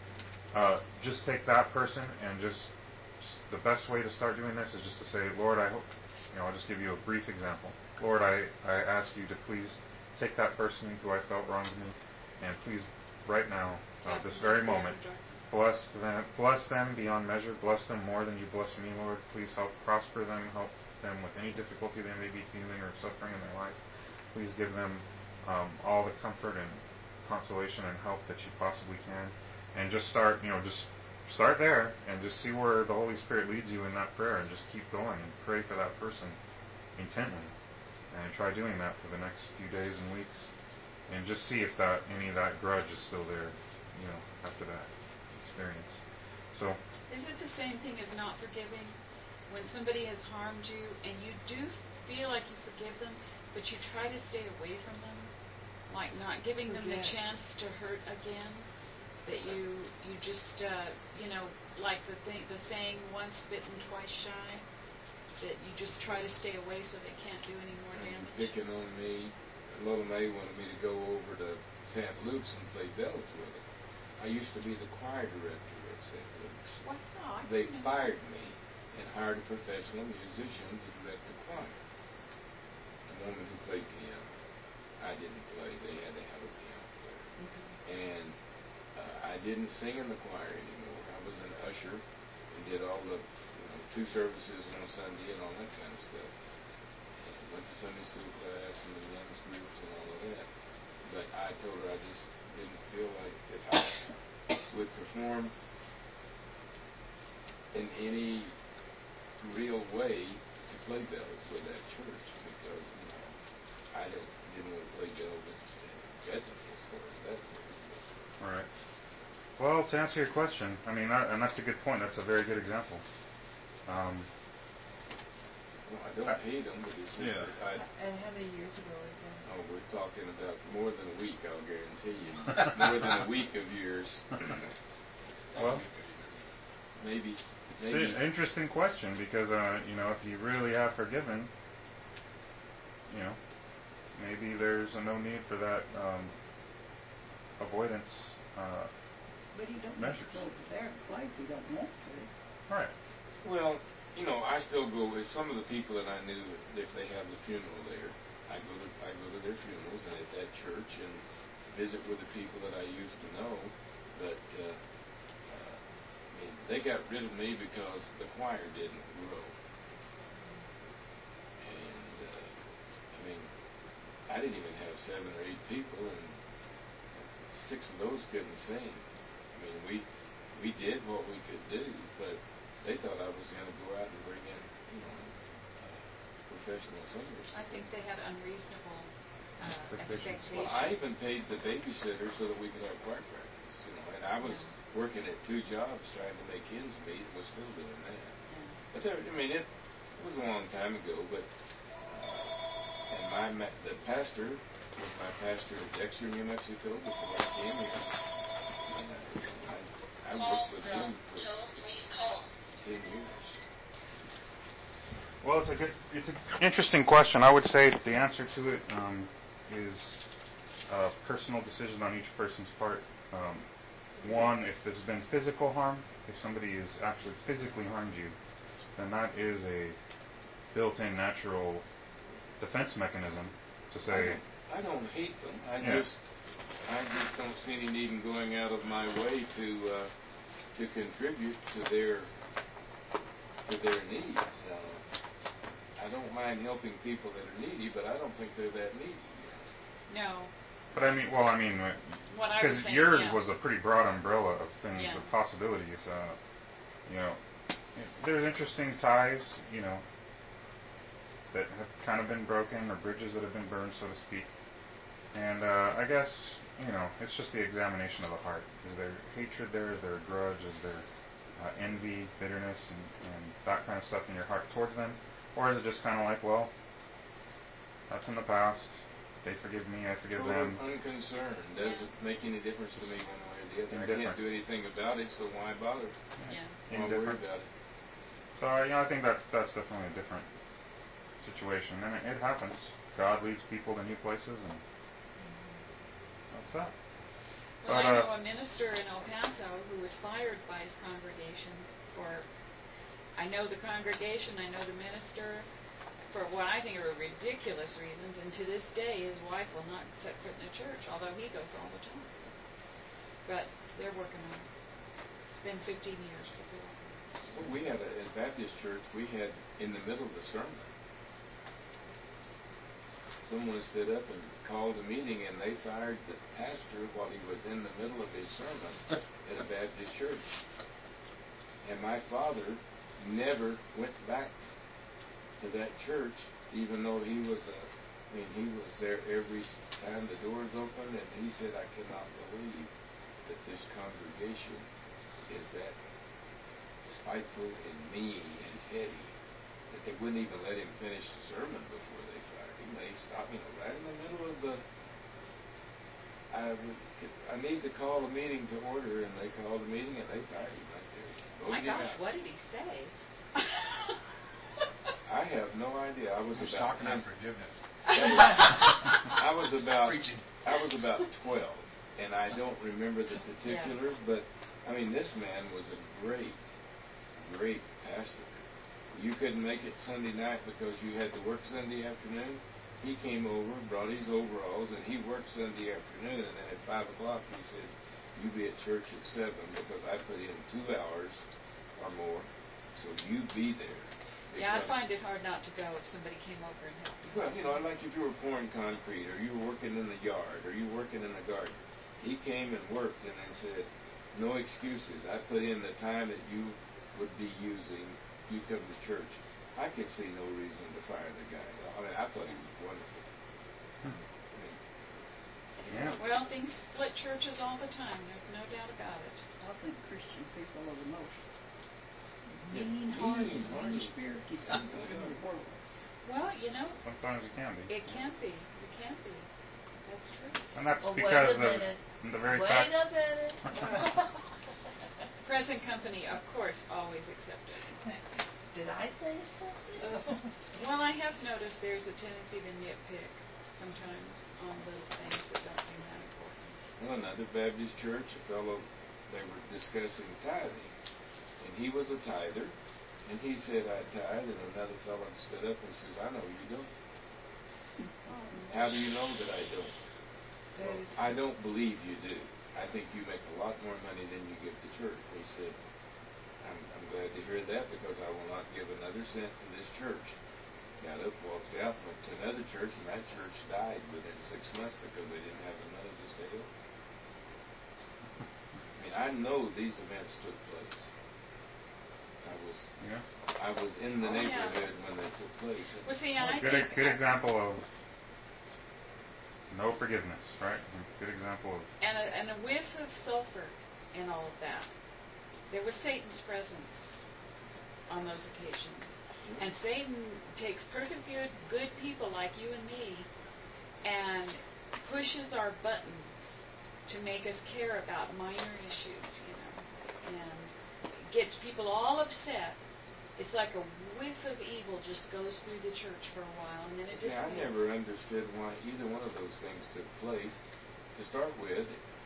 [SPEAKER 1] uh, just take that person and just, just the best way to start doing this is just to say, Lord, I hope, you know, I'll just give you a brief example. Lord, I, I ask you to please take that person who I felt wronged me, and please, right now, uh,
[SPEAKER 3] Yes,
[SPEAKER 1] this
[SPEAKER 3] and
[SPEAKER 1] very
[SPEAKER 3] that's
[SPEAKER 1] moment,
[SPEAKER 3] the
[SPEAKER 1] bless them, bless them beyond measure, bless them more than you bless me, Lord. Please help prosper them, help them with any difficulty they may be feeling or suffering in their life. Please give them um, all the comfort and consolation and help that you possibly can. And just start, you know, just start there and just see where the Holy Spirit leads you in that prayer, and just keep going and pray for that person intently. And try doing that for the next few days and weeks, and just see if that any of that grudge is still there, you know, after that experience. So,
[SPEAKER 3] Is it the same thing as not forgiving? When somebody has harmed you and you do feel like you forgive them, but you try to stay away from them, like not giving them the
[SPEAKER 4] Forget.
[SPEAKER 3] chance to hurt again, that you you just uh, you know, like the thing, the saying, once bitten, twice shy, that you just try to stay away so they can't do any more
[SPEAKER 2] And
[SPEAKER 3] damage.
[SPEAKER 2] picking on me. Little May wanted me to go over to Saint Luke's and play bells with her. I used to be the choir director at Saint Luke's.
[SPEAKER 3] What? Oh, I
[SPEAKER 2] They
[SPEAKER 3] didn't know
[SPEAKER 2] fired
[SPEAKER 3] that.
[SPEAKER 2] me and hired a professional musician to direct the choir. A woman who played piano. I didn't play. They had to have a piano player. And uh, I didn't sing in the choir anymore. I was an usher and did all the, you know, two services on a Sunday and all that kind of stuff. And went to Sunday school class and the men's groups and all of that. But I told her I just didn't feel like that I would perform in any real way to play bells with that church, because, you know, I don't, didn't want to play bells in Bethany as far as that goes.
[SPEAKER 1] all right. Well, to answer your question, I mean, that, and that's a good point. That's a very good example. Um,
[SPEAKER 2] Well, I don't hate them, but it's just
[SPEAKER 1] Yeah.
[SPEAKER 2] that I,
[SPEAKER 4] And how many years ago was that?
[SPEAKER 2] oh, we're talking about more than a week, I'll guarantee you. More than a week of years.
[SPEAKER 1] well,
[SPEAKER 2] Maybe,
[SPEAKER 1] it's
[SPEAKER 2] maybe.
[SPEAKER 1] an interesting question, because uh, you know, if you really have forgiven, you know, maybe there's a no need for that um, avoidance. Uh,
[SPEAKER 5] But you don't have
[SPEAKER 1] measures.
[SPEAKER 5] to go to their place, you don't want to.
[SPEAKER 1] right.
[SPEAKER 2] Well, you know, I still go with some of the people that I knew. If they have the funeral there, I go to I go to their funerals and at that church and visit with the people that I used to know. But uh, uh, I mean, they got rid of me because the choir didn't grow. And uh, I mean, I didn't even have seven or eight people, and six of those couldn't sing. I mean, we we did what we could do, but they thought I was going to go out and bring in, you know, uh, professional singers.
[SPEAKER 3] I think they had unreasonable uh,
[SPEAKER 1] Expectations.
[SPEAKER 3] expectations.
[SPEAKER 2] Well, I even paid the babysitter so that we could have choir practice, you know, and I was
[SPEAKER 3] Yeah.
[SPEAKER 2] working at two jobs trying to make ends meet and was still doing that.
[SPEAKER 3] Yeah.
[SPEAKER 2] But there, I mean, it, it was a long time ago, but uh, and my ma- the pastor was my pastor at Dexter, New Mexico before I came here. And I, I worked with him for ten years.
[SPEAKER 1] Well, it's a good, it's an interesting question. I would say the answer to it um, is a personal decision on each person's part. Um, one, if there's been physical harm, if somebody has actually physically harmed you, then that is a built-in natural defense mechanism to
[SPEAKER 2] I
[SPEAKER 1] say,
[SPEAKER 2] don't, I don't hate them. I
[SPEAKER 1] Yeah.
[SPEAKER 2] just, I just don't see any need in going out of my way to uh, to contribute to their to their needs. Uh, I don't mind helping people that are needy, but I don't think they're that needy.
[SPEAKER 3] No.
[SPEAKER 1] but I mean, well, I mean,
[SPEAKER 3] What I
[SPEAKER 1] because
[SPEAKER 3] was saying,
[SPEAKER 1] yours
[SPEAKER 3] yeah.
[SPEAKER 1] was a pretty broad umbrella of things,
[SPEAKER 3] Yeah.
[SPEAKER 1] of possibilities. Uh, you know, there's interesting ties, you know, that have kind of been broken, or bridges that have been burned, so to speak. And uh, I guess, you know, it's just the examination of the heart. Is there hatred there? Is there a grudge? Is there uh, envy, bitterness, and, and that kind of stuff in your heart towards them? Or is it just kind of like, well, that's in the past. They forgive me, I forgive
[SPEAKER 2] Total
[SPEAKER 1] them.
[SPEAKER 2] unconcerned. Doesn't make any difference to me one way or the other. I can't
[SPEAKER 1] Indifference.
[SPEAKER 2] do anything about it, so why bother?
[SPEAKER 3] Yeah.
[SPEAKER 2] Why worry
[SPEAKER 1] Indifferent.
[SPEAKER 2] about it?
[SPEAKER 1] So, uh, you know, I think that's that's definitely a different situation, and it, it happens. God leads people to new places, and that's that.
[SPEAKER 3] Well,
[SPEAKER 1] But,
[SPEAKER 3] I
[SPEAKER 1] uh,
[SPEAKER 3] know a minister in El Paso who was fired by his congregation for, I know the congregation, I know the minister, for what I think are ridiculous reasons, and to this day his wife will not set foot in a church, although he goes all the time. But they're working on it. It's been fifteen years before.
[SPEAKER 2] Well, we had a, at Baptist church, we had in the middle of the sermon, someone stood up and called a meeting, and they fired the pastor while he was in the middle of his sermon at a Baptist church. And my father never went back to that church, even though he was a, I mean, he was there every time the doors opened, and he said, I cannot believe that this congregation is that spiteful and mean and heady that they wouldn't even let him finish the sermon before they fired him. They stopped, you know, right in the middle of the, I would, I need to call a meeting to order, and they called a meeting, and they fired him right there.
[SPEAKER 3] Oh my
[SPEAKER 2] Voted him
[SPEAKER 3] gosh,
[SPEAKER 2] out.
[SPEAKER 3] what did he say?
[SPEAKER 2] I have no idea. I was
[SPEAKER 7] He's
[SPEAKER 2] about
[SPEAKER 7] talking on forgiveness.
[SPEAKER 2] I was about
[SPEAKER 7] Preaching.
[SPEAKER 2] I was about twelve, and I don't remember the particulars, but I mean, this man was a great, great pastor. You couldn't make it Sunday night because you had to work Sunday afternoon. He came over, brought his overalls, and he worked Sunday afternoon. And then at five o'clock, he said, "You be at church at seven because I put in two hours or more, so you be there."
[SPEAKER 3] Yeah, I
[SPEAKER 2] Because-
[SPEAKER 3] find it hard not to go if somebody came over and helped me.
[SPEAKER 2] Well, you know, like if you were pouring concrete, or you were working in the yard, or you were working in the garden. He came and worked and then said, "No excuses. I put in the time that you would be using. You come to church." I could see no reason to fire the guy. I mean, I thought he was wonderful. I mean,
[SPEAKER 1] Yeah.
[SPEAKER 3] Well, things split churches all the time. There's no doubt about it.
[SPEAKER 5] I think Christian people are the most
[SPEAKER 2] Yeah,
[SPEAKER 5] mean-hearted,
[SPEAKER 2] mean-hearted.
[SPEAKER 5] mean-spirited people in the world.
[SPEAKER 3] Well, you know,
[SPEAKER 1] Sometimes it can be.
[SPEAKER 3] it can be. It can be. That's true.
[SPEAKER 1] And that's
[SPEAKER 4] Well, wait
[SPEAKER 1] because
[SPEAKER 4] a
[SPEAKER 1] of
[SPEAKER 4] minute.
[SPEAKER 1] the very
[SPEAKER 4] Wait
[SPEAKER 1] fact.
[SPEAKER 4] a minute.
[SPEAKER 3] Present company, of course, always accepted.
[SPEAKER 4] Did I say something?
[SPEAKER 3] Well, I have noticed there's a tendency to nitpick sometimes on little things that don't seem that important.
[SPEAKER 2] well, another Baptist church, a fellow, they were discussing tithing, and he was a tither, and he said, "I tithe," and another fellow stood up and says, "I know you don't." "How do you know that I don't?" "Well,
[SPEAKER 3] There's-
[SPEAKER 2] I don't believe you do. I think you make a lot more money than you give to church." He said, I'm, I'm glad to hear that because I will not give another cent to this church. Got up, walked out, went to another church, and that church died within six months because they didn't have the money to stay open. I mean, I know these events took place. I was
[SPEAKER 1] Yeah.
[SPEAKER 2] I was in the
[SPEAKER 3] Oh, yeah.
[SPEAKER 2] neighborhood when they took place. And
[SPEAKER 3] Well, see, and I
[SPEAKER 1] Good,
[SPEAKER 3] think
[SPEAKER 1] good example of no forgiveness, right? Good example of
[SPEAKER 3] and a, and a whiff of sulfur in all of that. There was Satan's presence on those occasions. And Satan takes perfect good, good people like you and me and pushes our buttons to make us care about minor issues, you know, and gets people all upset. It's like a whiff of evil just goes through the church for a while, and then it
[SPEAKER 2] Yeah, I
[SPEAKER 3] dissipates.
[SPEAKER 2] never understood why either one of those things took place. To start with,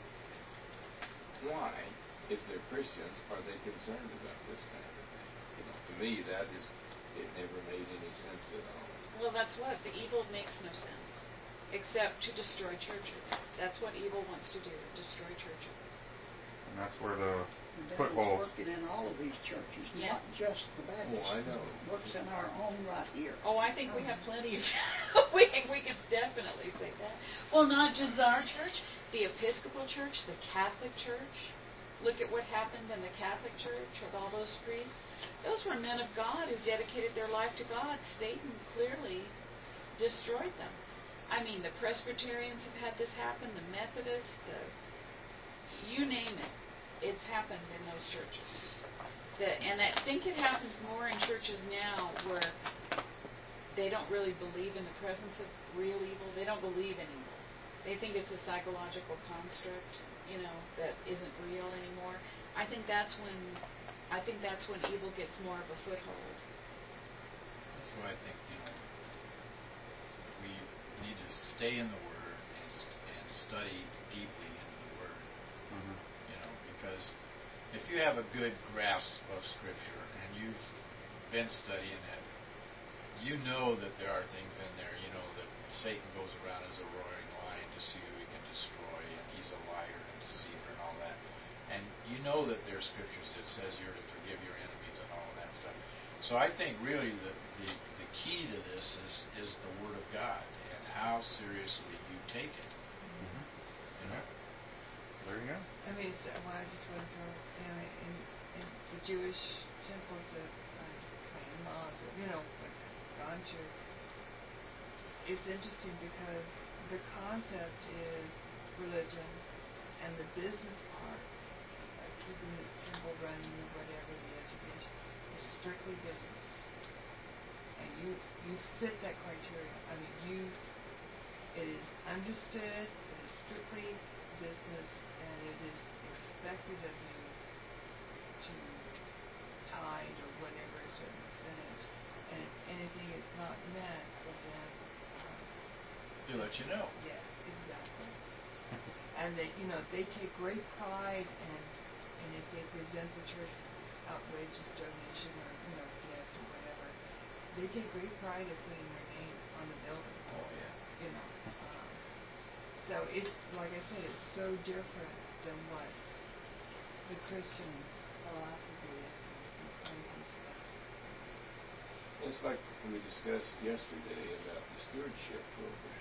[SPEAKER 2] why, if they're Christians, are they concerned about this kind of thing? You know, to me, that is, it never made any sense at all.
[SPEAKER 3] Well, that's what. The evil makes no sense, except to destroy churches. That's what evil wants to do, destroy churches.
[SPEAKER 1] and that's where the
[SPEAKER 5] The devil's
[SPEAKER 1] foothold.
[SPEAKER 5] working in all of these churches,
[SPEAKER 3] Yes.
[SPEAKER 5] not just the Baptist.
[SPEAKER 2] Oh, I know.
[SPEAKER 5] Works in our own right here.
[SPEAKER 3] Oh, I think we have plenty of... we, we could definitely say that. Well, not just our church, the Episcopal Church, the Catholic Church. Look at what happened in the Catholic Church with all those priests. Those were men of God who dedicated their life to God. Satan clearly destroyed them. I mean, the Presbyterians have had this happen, the Methodists, the... you name it. It's happened in those churches. The, and I think it happens more in churches now where they don't really believe in the presence of real evil. They don't believe in evil. They think it's a psychological construct, you know, that isn't real anymore. I think that's when I think that's when evil gets more of a foothold.
[SPEAKER 7] That's why I think, you know, we need to stay in the Word and, and study deeply into the Word.
[SPEAKER 1] Mhm.
[SPEAKER 7] You know, because if you have a good grasp of Scripture and you've been studying it, you know that there are things in there. You know that Satan goes around as a roaring lion to see who he can destroy, and he's a liar and deceiver and all that. And you know that there are scriptures that says you're to forgive your enemies and all of that stuff. So I think really the, the, the key to this is, is the Word of God and how seriously you take it.
[SPEAKER 1] Mhm.
[SPEAKER 7] You know?
[SPEAKER 1] There you go.
[SPEAKER 4] I mean, it's, well, I just want to throw, you know, in, in the Jewish temples that I've trained moms, you know, gone to, it's interesting because the concept is religion and the business part, like keeping the temple running or whatever, the education, is strictly business. And you, you fit that criteria. I mean, you, it is understood, it is strictly business, and it is expected of you to tithe or whatever is a percentage. And if anything is not met, well then, um,
[SPEAKER 7] They let you know.
[SPEAKER 4] yes, exactly. And they, you know, they take great pride, and and if they present the church outrageous donation or you know gift or whatever, they take great pride in putting their name on the building.
[SPEAKER 7] Oh, yeah.
[SPEAKER 4] You know, um, so it's like I said, it's so different than what the Christian philosophy is and everything else.
[SPEAKER 2] It's like we discussed yesterday about the stewardship program.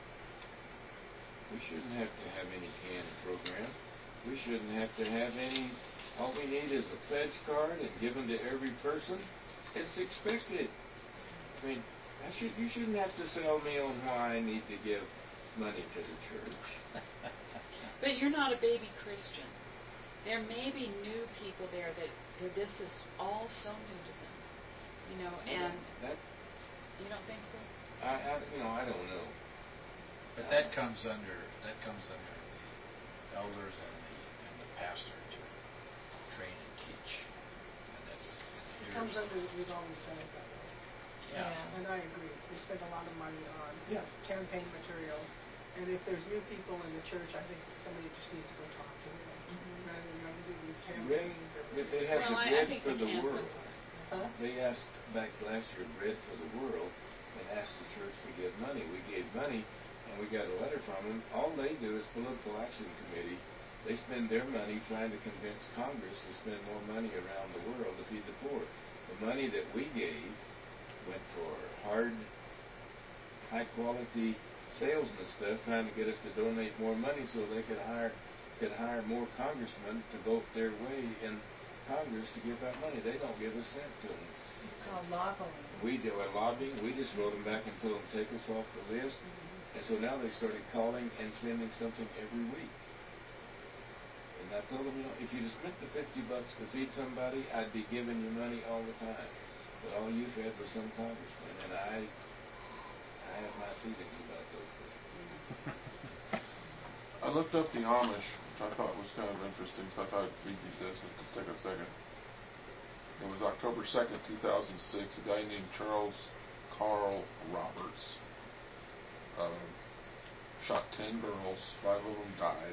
[SPEAKER 2] We shouldn't have to have any canned program. We shouldn't have to have any. All we need is a pledge card and given to every person. It's expected. I mean, I should, you shouldn't have to sell me on why I need to give money to the church.
[SPEAKER 3] But you're not a baby Christian. There may be new people there that, that this is all so new to them. You know, and
[SPEAKER 2] that
[SPEAKER 3] you don't think so?
[SPEAKER 2] I, I you know I don't know.
[SPEAKER 7] But that comes under that comes under the elders and the and the pastor to train and teach, and that's and
[SPEAKER 6] It comes
[SPEAKER 7] here's-
[SPEAKER 6] under, we've always done it that way.
[SPEAKER 7] yeah.
[SPEAKER 6] And I agree. We spend a lot of money on
[SPEAKER 2] Yeah.
[SPEAKER 6] campaign materials. And if there's new people in the church, I think somebody just needs to go talk to them.
[SPEAKER 3] Mhm.
[SPEAKER 6] Rather than do these
[SPEAKER 2] Bread,
[SPEAKER 6] campaigns. Or
[SPEAKER 2] they, they have
[SPEAKER 3] Well,
[SPEAKER 2] the
[SPEAKER 3] I- I
[SPEAKER 2] bread
[SPEAKER 3] think
[SPEAKER 2] for
[SPEAKER 3] the
[SPEAKER 2] the
[SPEAKER 3] campaigns
[SPEAKER 2] world.
[SPEAKER 6] Huh?
[SPEAKER 2] They asked back last year bread for the world and asked the church to give money. We gave money and we got a letter from them. All they do is political action committee. They spend their money trying to convince Congress to spend more money around the world to feed the poor. The money that we gave went for hard, high quality salesman stuff, trying to get us to donate more money so they could hire could hire more congressmen to vote their way in Congress to give out money. They don't give a cent to them.
[SPEAKER 4] It's called lobbying.
[SPEAKER 2] We do our lobbying. We just wrote them back and told them to take us off the list. And so now they started calling and sending something every week. And I told them, you know, if you just spent the fifty bucks to feed somebody, I'd be giving you money all the time. But all you fed was some congressman, and I, I have my feelings about those things.
[SPEAKER 8] I looked up the Amish, which I thought was kind of interesting, so I thought I'd read you this. Let's take a second. It was October second, two thousand six. A guy named Charles Carl Roberts uh, shot ten girls. Five of them died.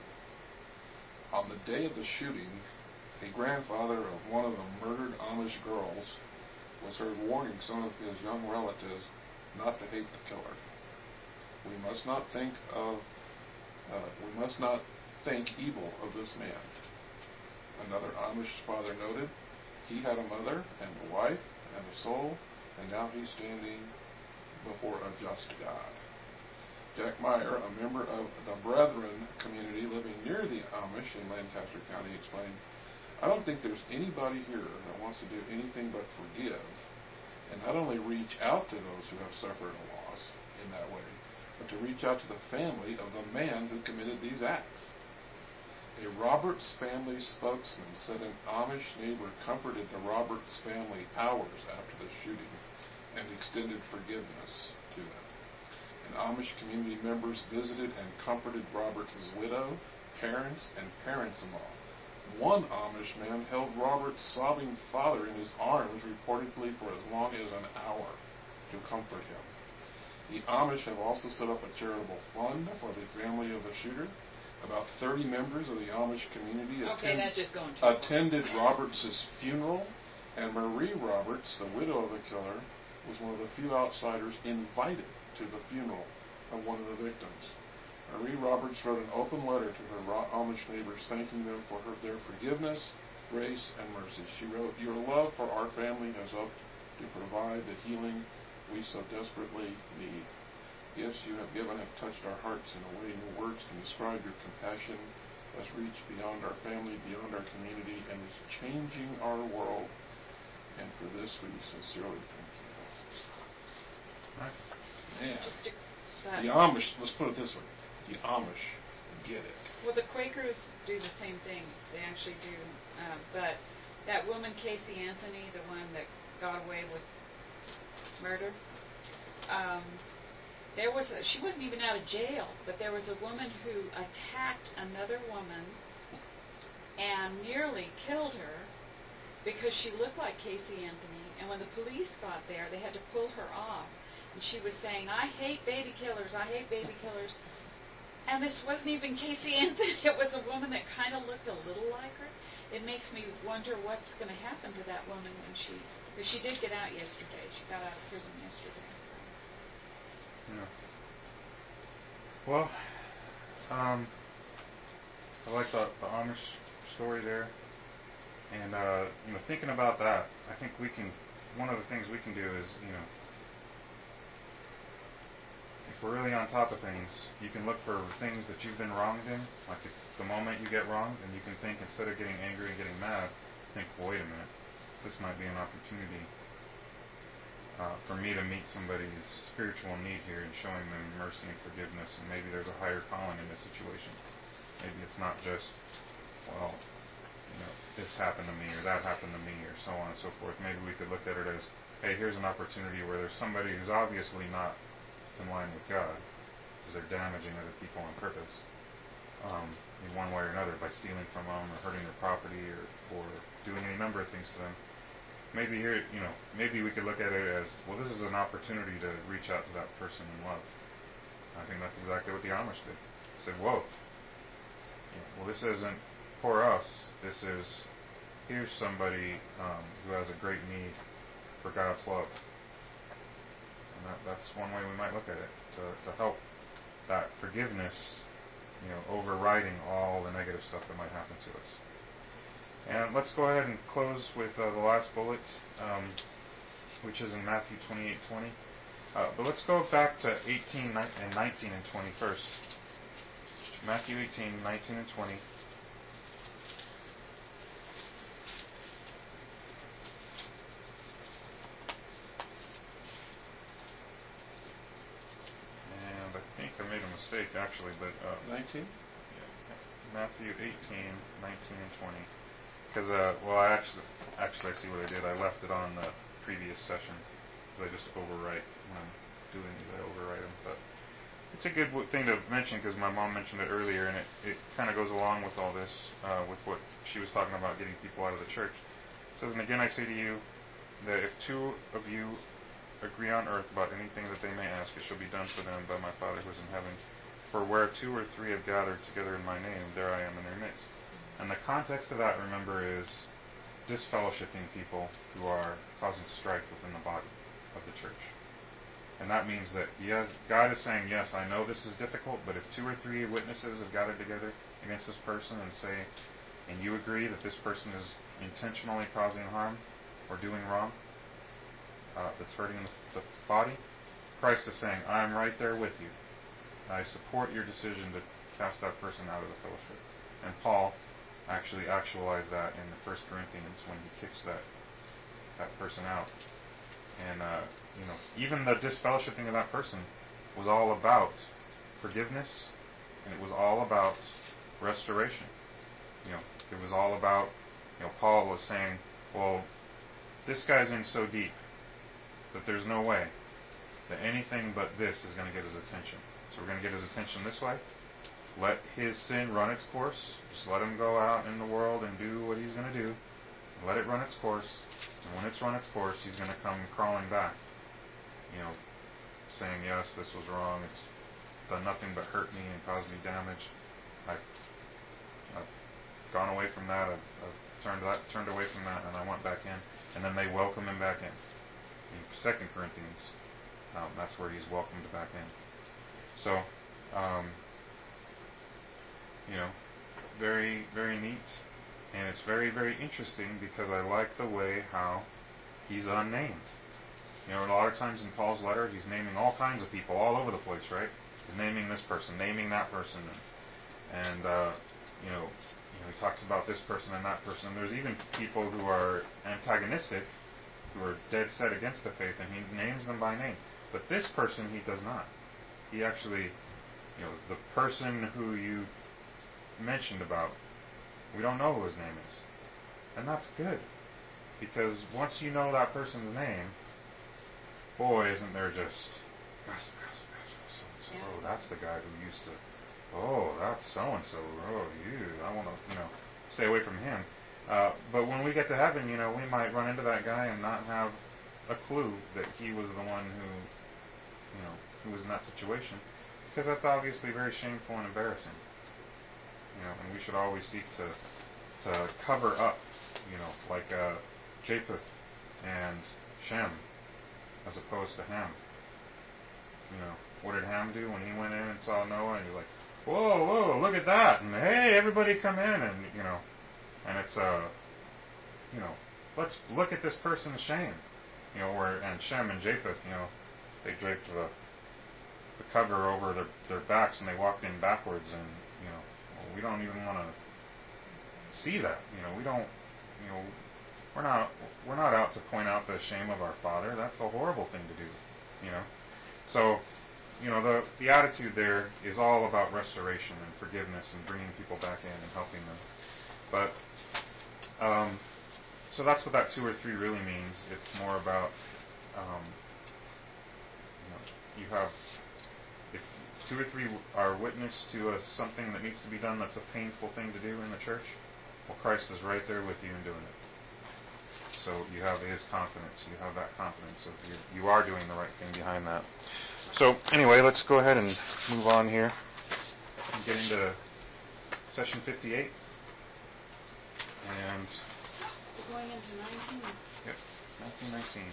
[SPEAKER 8] On the day of the shooting, a grandfather of one of the murdered Amish girls was heard warning some of his young relatives not to hate the killer. We must not think of Uh, we must not think evil of this man. Another Amish father noted, he had a mother and a wife and a soul, and now he's standing before a just God. Jack Meyer, a member of the Brethren community living near the Amish in Lancaster County, explained, I don't think there's anybody here that wants to do anything but forgive, and not only reach out to those who have suffered a loss in that way, but to reach out to the family of the man who committed these acts. A Roberts family spokesman said an Amish neighbor comforted the Roberts family hours after the shooting and extended forgiveness to them. And Amish community members visited and comforted Roberts' widow, parents, and parents-in-law. One Amish man held Roberts' sobbing father in his arms reportedly for as long as an hour to comfort him. The Amish have also set up a charitable fund for the family of the shooter. about thirty members of the Amish community
[SPEAKER 3] Okay,
[SPEAKER 8] attend-
[SPEAKER 3] that's just going too far.
[SPEAKER 8] attended Roberts' funeral, and Marie Roberts, the widow of the killer, was one of the few outsiders invited to the funeral of one of the victims. Marie Roberts wrote an open letter to her Ra- Amish neighbors thanking them for her, their forgiveness, grace, and mercy. She wrote, "Your love for our family has helped to provide the healing we so desperately need. Gifts you have given have touched our hearts in a way no words can describe. Your compassion has reached beyond our family, beyond our community, and is changing our world. And for this we sincerely thank you."
[SPEAKER 1] Nice.
[SPEAKER 8] Man,
[SPEAKER 3] Just to, that,
[SPEAKER 8] the Amish, let's put it this way, the Amish get it.
[SPEAKER 3] well, the Quakers do the same thing. They actually do. Uh, but that woman, Casey Anthony, the one that got away with murder, um, there was a, she wasn't even out of jail, but there was a woman who attacked another woman and nearly killed her because she looked like Casey Anthony. And when the police got there, they had to pull her off. And she was saying, "I hate baby killers, I hate baby killers." And this wasn't even Casey Anthony. It was a woman that kind of looked a little like her. It makes me wonder what's going to happen to that woman when she... Because she did get out yesterday. She got out of prison yesterday. So.
[SPEAKER 1] Yeah. Well, um, I like the, the Amish story there. And, uh, you know, thinking about that, I think we can... One of the things we can do is, you know, if we're really on top of things, you can look for things that you've been wronged in. Like if the moment you get wronged, and you can think, instead of getting angry and getting mad, think, well, wait a minute, this might be an opportunity uh, for me to meet somebody's spiritual need here and showing them mercy and forgiveness, and maybe there's a higher calling in this situation. Maybe it's not just, well, you know, this happened to me, or that happened to me, or so on and so forth. Maybe we could look at it as, hey, here's an opportunity where there's somebody who's obviously not in line with God, because they're damaging other people on purpose, um, in one way or another, by stealing from them, or hurting their property, or, or doing any number of things to them. Maybe here, you know, maybe we could look at it as, well, this is an opportunity to reach out to that person in love. I think that's exactly what the Amish did. They said, whoa, you know, well, this isn't for us. This is, here's somebody um, who has a great need for God's love. And that, that's one way we might look at it, to, to help that forgiveness, you know, overriding all the negative stuff that might happen to us. And let's go ahead and close with uh, the last bullet, um, which is in Matthew twenty-eight twenty. Uh, but let's go back to eighteen and nineteen and twenty first. Matthew eighteen, nineteen and twenty. And I think I made a mistake actually, but uh,
[SPEAKER 8] nineteen?
[SPEAKER 1] Yeah, Matthew eighteen, nineteen and twenty. Because, uh, well, I actually, actually, I see what I did. I left it on the previous session. Because I just overwrite when I'm doing these. I overwrite them. But it's a good w- thing to mention because my mom mentioned it earlier, and it, it kind of goes along with all this, uh, with what she was talking about, getting people out of the church. It says, "And again I say to you, that if two of you agree on earth about anything that they may ask, it shall be done for them by my Father who is in heaven. For where two or three have gathered together in my name, there I am in their midst." And the context of that, remember, is disfellowshipping people who are causing strife within the body of the church. And that means that, yes, God is saying, yes, I know this is difficult, but if two or three witnesses have gathered together against this person and say, and you agree that this person is intentionally causing harm or doing wrong, uh, that's hurting the, the body, Christ is saying, I'm right there with you. I support your decision to cast that person out of the fellowship. And Paul actually actualized that in the First Corinthians when he kicks that that person out. And uh, you know, even the disfellowshipping of that person was all about forgiveness, and it was all about restoration. You know, it was all about, you know, Paul was saying, well, this guy's in so deep that there's no way that anything but this is going to get his attention. So we're going to get his attention this way. Let his sin run its course. Just let him go out in the world and do what he's going to do. Let it run its course. And when it's run its course, he's going to come crawling back. You know, saying, yes, this was wrong. It's done nothing but hurt me and caused me damage. I, I've gone away from that. I've, I've turned that, turned away from that, and I went back in. And then they welcome him back in. In Second Corinthians, um, that's where he's welcomed back in. So, um, you know, very, very neat. And it's very, very interesting because I like the way how he's unnamed. You know, a lot of times in Paul's letter, he's naming all kinds of people all over the place, right? He's naming this person, naming that person, and, and uh, you know, you know, he talks about this person and that person. There's even people who are antagonistic, who are dead set against the faith, and he names them by name. But this person, he does not. He actually, you know, the person who you mentioned about, we don't know who his name is. And that's good. Because once you know that person's name, boy, isn't there just gossip, gossip, gossip, so-and-so.
[SPEAKER 3] Yeah.
[SPEAKER 1] Oh, that's the guy who used to, oh, that's so-and-so. Oh, you, I want to, you know, stay away from him. Uh, but when we get to heaven, you know, we might run into that guy and not have a clue that he was the one who, you know, who was in that situation. Because that's obviously very shameful and embarrassing. You know, and we should always seek to to cover up, you know, like uh, Japheth and Shem, as opposed to Ham. You know, what did Ham do when he went in and saw Noah? And he's like, whoa, whoa, look at that! And hey, everybody come in! And you know, and it's uh, you know, let's look at this person's shame. You know, where and Shem and Japheth, you know, they draped the the cover over their their backs and they walked in backwards, and you know, well, we don't even want to see that. You know, we don't, you know, we're not we're not out to point out the shame of our father. That's a horrible thing to do. You know, so you know the the attitude there is all about restoration and forgiveness and bringing people back in and helping them. But um, so that's what that two or three really means. It's more about um, you know, you have if two or three are witness to a, something that needs to be done that's a painful thing to do in the church, well, Christ is right there with you in doing it. So you have His confidence. You have that confidence of you, you are doing the right thing behind that. So anyway, let's go ahead and move on here and get into session fifty-eight. And
[SPEAKER 3] We're going into nineteen.
[SPEAKER 1] Yep, nineteen nineteen.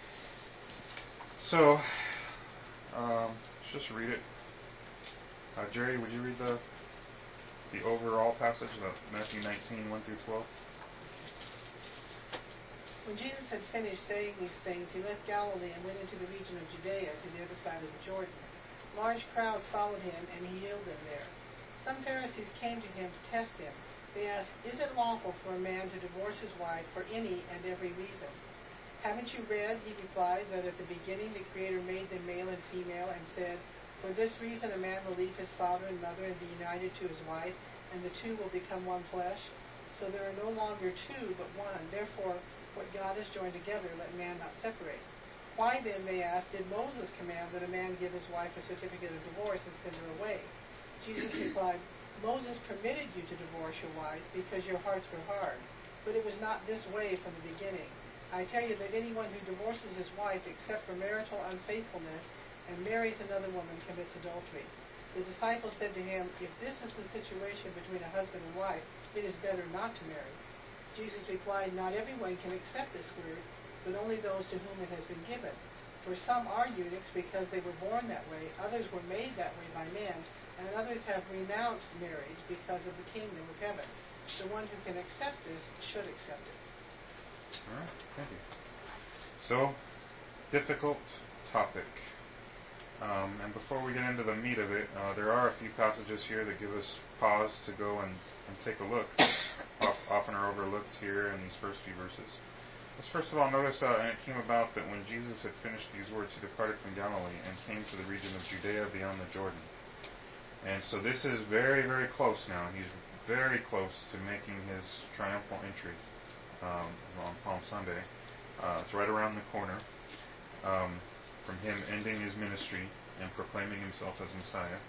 [SPEAKER 1] So, um, let's just read it. Uh, Jerry, would you read the the overall passage, the Matthew nineteen, one through twelve?
[SPEAKER 6] When Jesus had finished saying these things, he left Galilee and went into the region of Judea to the other side of the Jordan. Large crowds followed him, and he healed them there. Some Pharisees came to him to test him. They asked, "Is it lawful for a man to divorce his wife for any and every reason?" "Haven't you read," he replied, "that at the beginning the Creator made them male and female and said, 'For this reason a man will leave his father and mother and be united to his wife, and the two will become one flesh'? So there are no longer two, but one. Therefore, what God has joined together, let man not separate." "Why then," they asked, "did Moses command that a man give his wife a certificate of divorce and send her away?" Jesus replied, "Moses permitted you to divorce your wives because your hearts were hard. But it was not this way from the beginning. I tell you that anyone who divorces his wife except for marital unfaithfulness and marries another woman commits adultery." The disciples said to him, "If this is the situation between a husband and wife, it is better not to marry." Jesus replied, "Not everyone can accept this word, but only those to whom it has been given. For some are eunuchs because they were born that way, others were made that way by men, and others have renounced marriage because of the kingdom of heaven. The one who can accept this should accept it."
[SPEAKER 1] All right, thank you. So, difficult topic. Um, and before we get into the meat of it, uh, there are a few passages here that give us pause to go and, and take a look. Often are overlooked here in these first few verses. Let's first of all notice, uh, and it came about that when Jesus had finished these words, he departed from Galilee and came to the region of Judea beyond the Jordan. And so this is very, very close now. He's very close to making his triumphal entry um, on Palm Sunday. Uh, it's right around the corner um, from him ending his ministry and proclaiming himself as Messiah.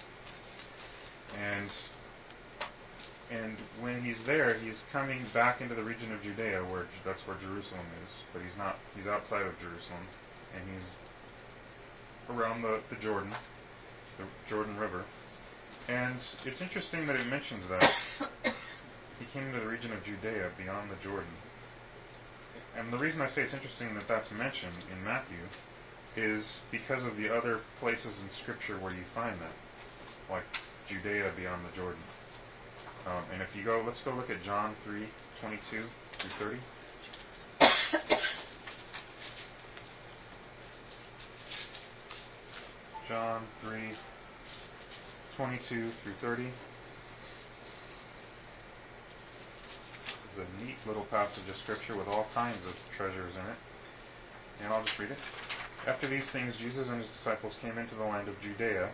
[SPEAKER 1] And and when he's there, he's coming back into the region of Judea, where that's where Jerusalem is. But he's not. He's outside of Jerusalem, and he's around the, the Jordan, the Jordan River. And it's interesting that it mentions that he came to the region of Judea beyond the Jordan. And the reason I say it's interesting that that's mentioned in Matthew is because of the other places in Scripture where you find that, like Judea beyond the Jordan. Um, and if you go, let's go look at John three twenty-two through thirty. John three twenty-two through thirty. This is a neat little passage of Scripture with all kinds of treasures in it. And I'll just read it. After these things, Jesus and his disciples came into the land of Judea,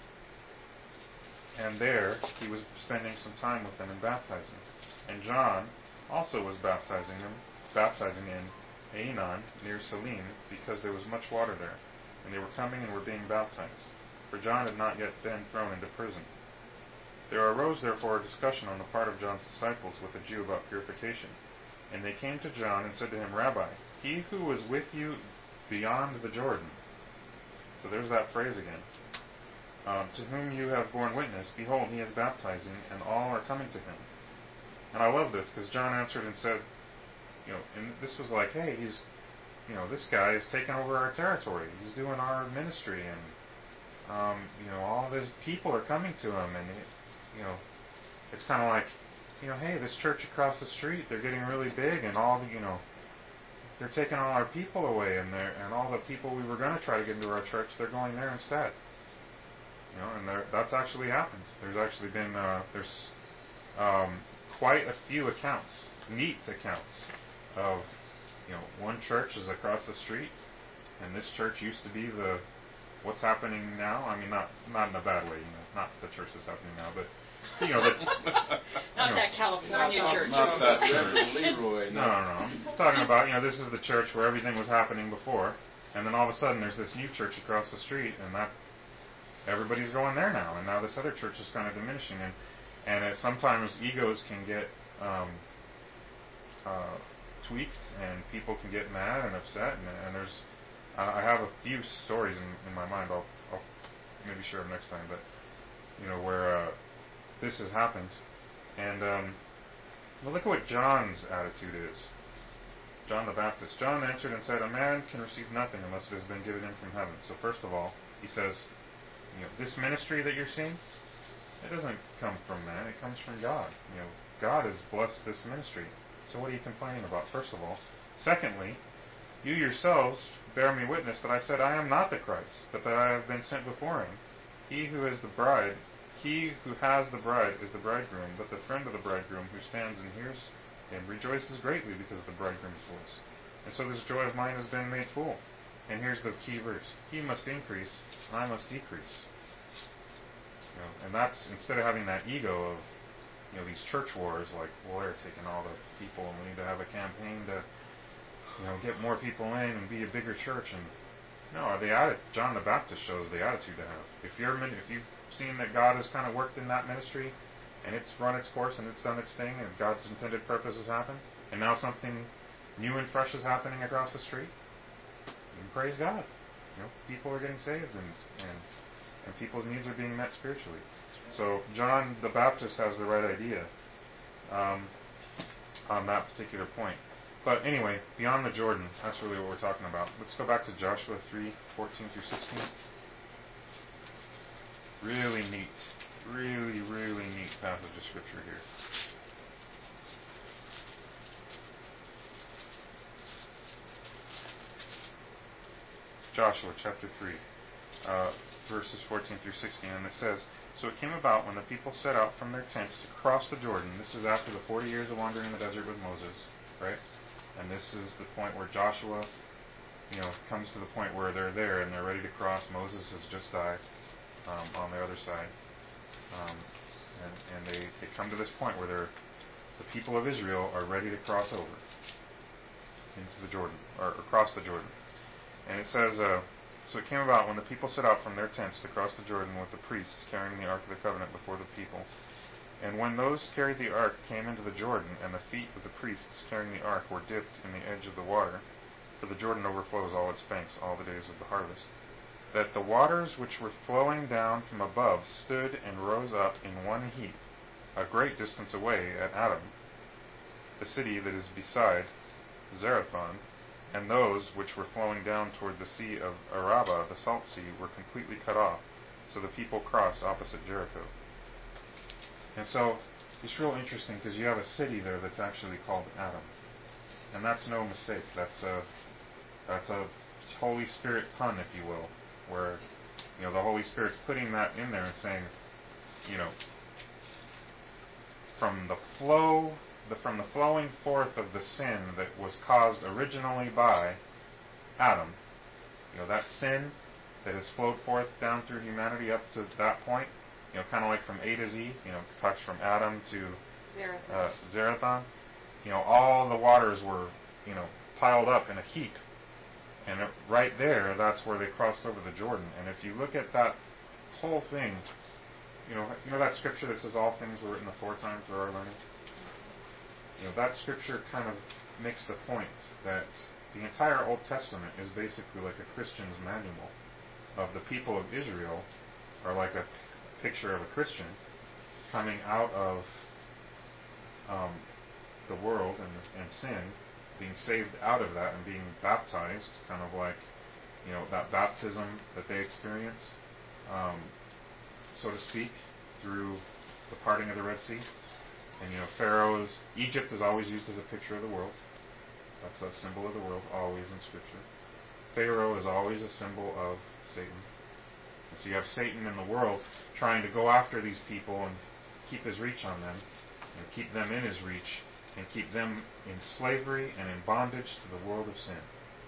[SPEAKER 1] and there he was spending some time with them and baptizing. And John also was baptizing them, baptizing in Aenon near Salim, because there was much water there, and they were coming and were being baptized, for John had not yet been thrown into prison. There arose therefore a discussion on the part of John's disciples with a Jew about purification. And they came to John and said to him, Rabbi, he who was with you beyond the Jordan, so there's that phrase again, um, to whom you have borne witness, behold, he is baptizing, and all are coming to him. And I love this, because John answered and said, you know, and this was like, hey, he's, you know, this guy is taking over our territory. He's doing our ministry, and, um, you know, all of his people are coming to him, and, it, you know, it's kind of like, you know, hey, this church across the street, they're getting really big, and all the, you know, they're taking all our people away, and they're, and all the people we were going to try to get into our church, they're going there instead. You know, and there, that's actually happened. There's actually been, uh, there's um, quite a few accounts, neat accounts, of, you know, one church is across the street, and this church used to be the, what's happening now, I mean, not not in a bad way, you know, not the church that's happening now, but, you know, the,
[SPEAKER 3] Not
[SPEAKER 1] you know,
[SPEAKER 3] that California
[SPEAKER 2] Not-
[SPEAKER 3] church.
[SPEAKER 2] Not that Reverend Leroy.
[SPEAKER 1] No, no, no. I'm talking about, you know, this is the church where everything was happening before, and then all of a sudden there's this new church across the street, and that everybody's going there now, and now this other church is kind of diminishing, and and it, sometimes egos can get um, uh, tweaked, and people can get mad and upset, and, and there's, I have a few stories in, in my mind. I'll, I'll maybe share them next time, but you know where uh, this has happened, and um, well, look at what John's attitude is. John the Baptist. John answered and said, "A man can receive nothing unless it has been given him from heaven." So first of all, he says, you know, this ministry that you're seeing, it doesn't come from man. It comes from God. You know, God has blessed this ministry. So what are you complaining about? First of all, secondly, you yourselves bear me witness that I said I am not the Christ, but that I have been sent before him. He who is the bride, he who has the bride is the bridegroom, but the friend of the bridegroom who stands and hears him rejoices greatly because of the bridegroom's voice. And so this joy of mine has been made full. And here's the key verse. He must increase, and I must decrease. You know, and that's, instead of having that ego of, you know, these church wars, like, well, they're taking all the people, and we need to have a campaign to, you know, get more people in and be a bigger church. And no, the atti- John the Baptist shows the attitude to have. If you're, if you've seen that God has kind of worked in that ministry, and it's run its course and it's done its thing, and God's intended purpose has happened, and now something new and fresh is happening across the street, and praise God. You know, people are getting saved, and, and and people's needs are being met spiritually. So John the Baptist has the right idea um, on that particular point. But anyway, beyond the Jordan, that's really what we're talking about. Let's go back to Joshua three fourteen through sixteen. Really neat, really, really neat passage of Scripture here. Joshua chapter three, uh, verses fourteen through sixteen, and it says, "So it came about when the people set out from their tents to cross the Jordan." This is after the forty years of wandering in the desert with Moses, right? And this is the point where Joshua, you know, comes to the point where they're there and they're ready to cross. Moses has just died um, on the other side, um, and, and they, they come to this point where they're, the people of Israel are ready to cross over into the Jordan, or across the Jordan. And it says, uh, "So it came about when the people set out from their tents to cross the Jordan with the priests carrying the Ark of the Covenant before the people. And when those carried the Ark came into the Jordan, and the feet of the priests carrying the Ark were dipped in the edge of the water, for the Jordan overflows all its banks all the days of the harvest. that the waters which were flowing down from above stood and rose up in one heap, a great distance away at Adam, the city that is beside Zarethan, and those which were flowing down toward the sea of Araba, the salt sea, were completely cut off, so the people crossed opposite Jericho. And so, it's real interesting because you have a city there that's actually called Adam. And that's no mistake. That's a, that's a Holy Spirit pun, if you will, where, you know, the Holy Spirit's putting that in there and saying, you know, from the flow, the, from the flowing forth of the sin that was caused originally by Adam, you know, that sin that has flowed forth down through humanity up to that point, you know, kind of like from A to Z, you know, talks from Adam to
[SPEAKER 3] Zarethan.
[SPEAKER 1] uh, Zarethan, you know, all the waters were, you know, piled up in a heap. And it, right there, that's where they crossed over the Jordan. And if you look at that whole thing, you know, you know that scripture that says all things were written aforetime for our learning? You know, that scripture kind of makes the point that the entire Old Testament is basically like a Christian's manual of the people of Israel, or like a picture of a Christian coming out of um, the world and, and sin, being saved out of that and being baptized, kind of like, you know, that baptism that they experienced, um, so to speak, through the parting of the Red Sea. And, you know, Pharaoh's, Egypt is always used as a picture of the world. That's a symbol of the world, always in Scripture. Pharaoh is always a symbol of Satan. And so you have Satan in the world trying to go after these people and keep his reach on them, and keep them in his reach, and keep them in slavery and in bondage to the world of sin.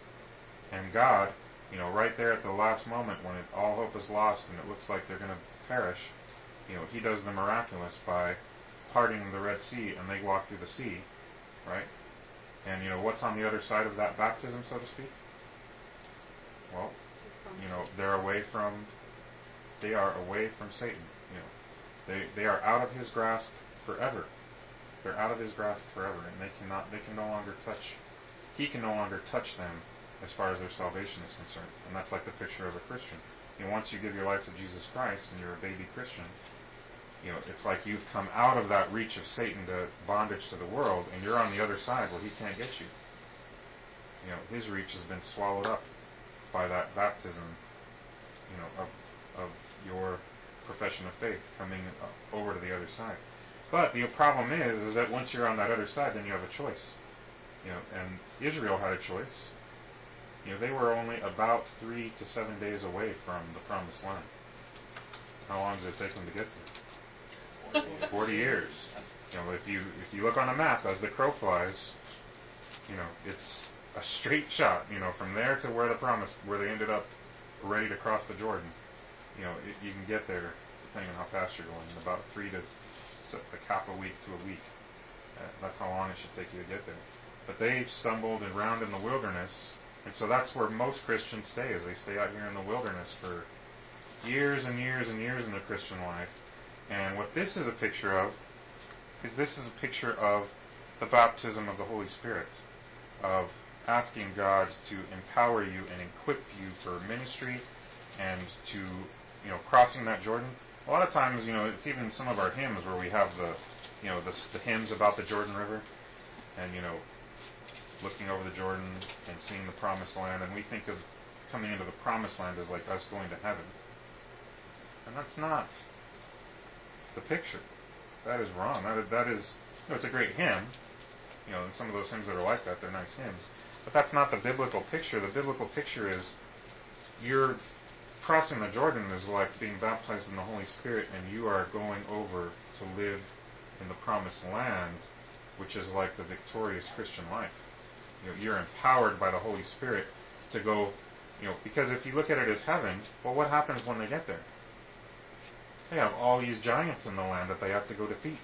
[SPEAKER 1] And God, you know, right there at the last moment when it, all hope is lost and it looks like they're going to perish, you know, he does the miraculous by parting the Red Sea, and they walk through the sea, right? And, you know, what's on the other side of that baptism, so to speak? Well, you know, they're away from, they are away from Satan, you know. They, they are out of his grasp forever. They're out of his grasp forever, and they cannot, they can no longer touch, he can no longer touch them as far as their salvation is concerned. And that's like the picture of a Christian. You know, once you give your life to Jesus Christ and you're a baby Christian, you know, it's like you've come out of that reach of Satan to bondage to the world, and you're on the other side where he can't get you. You know, his reach has been swallowed up by that baptism, you know, of, of your profession of faith coming over to the other side. But the problem is, is that once you're on that other side, then you have a choice. You know, and Israel had a choice. You know, they were only about three to seven days away from the Promised Land. How long did it take them to get there? Forty years. You know, if you if you look on a map as the crow flies, you know, it's a straight shot. You know, from there to where the promise, where they ended up, ready to cross the Jordan. You know, it, you can get there depending on how fast you're going. In about three to like half a week to a week. Uh, that's how long it should take you to get there. But they stumbled around in the wilderness, and so that's where most Christians stay. Is they stay out here in the wilderness for years and years and years in their Christian life. And what this is a picture of is this is a picture of the baptism of the Holy Spirit, of asking God to empower you and equip you for ministry and to, you know, crossing that Jordan. A lot of times, you know, it's even some of our hymns where we have the, you know, the, the hymns about the Jordan River and, you know, looking over the Jordan and seeing the Promised Land, and we think of coming into the Promised Land as like us going to heaven. And that's not the picture. That is wrong. That is, that is, you know, it's a great hymn. You know, and some of those hymns that are like that, they're nice hymns. But that's not the biblical picture. The biblical picture is you're crossing the Jordan is like being baptized in the Holy Spirit, and you are going over to live in the Promised Land, which is like the victorious Christian life. You know, you're empowered by the Holy Spirit to go, you know, because if you look at it as heaven, well, what happens when they get there? They have all these giants in the land that they have to go defeat.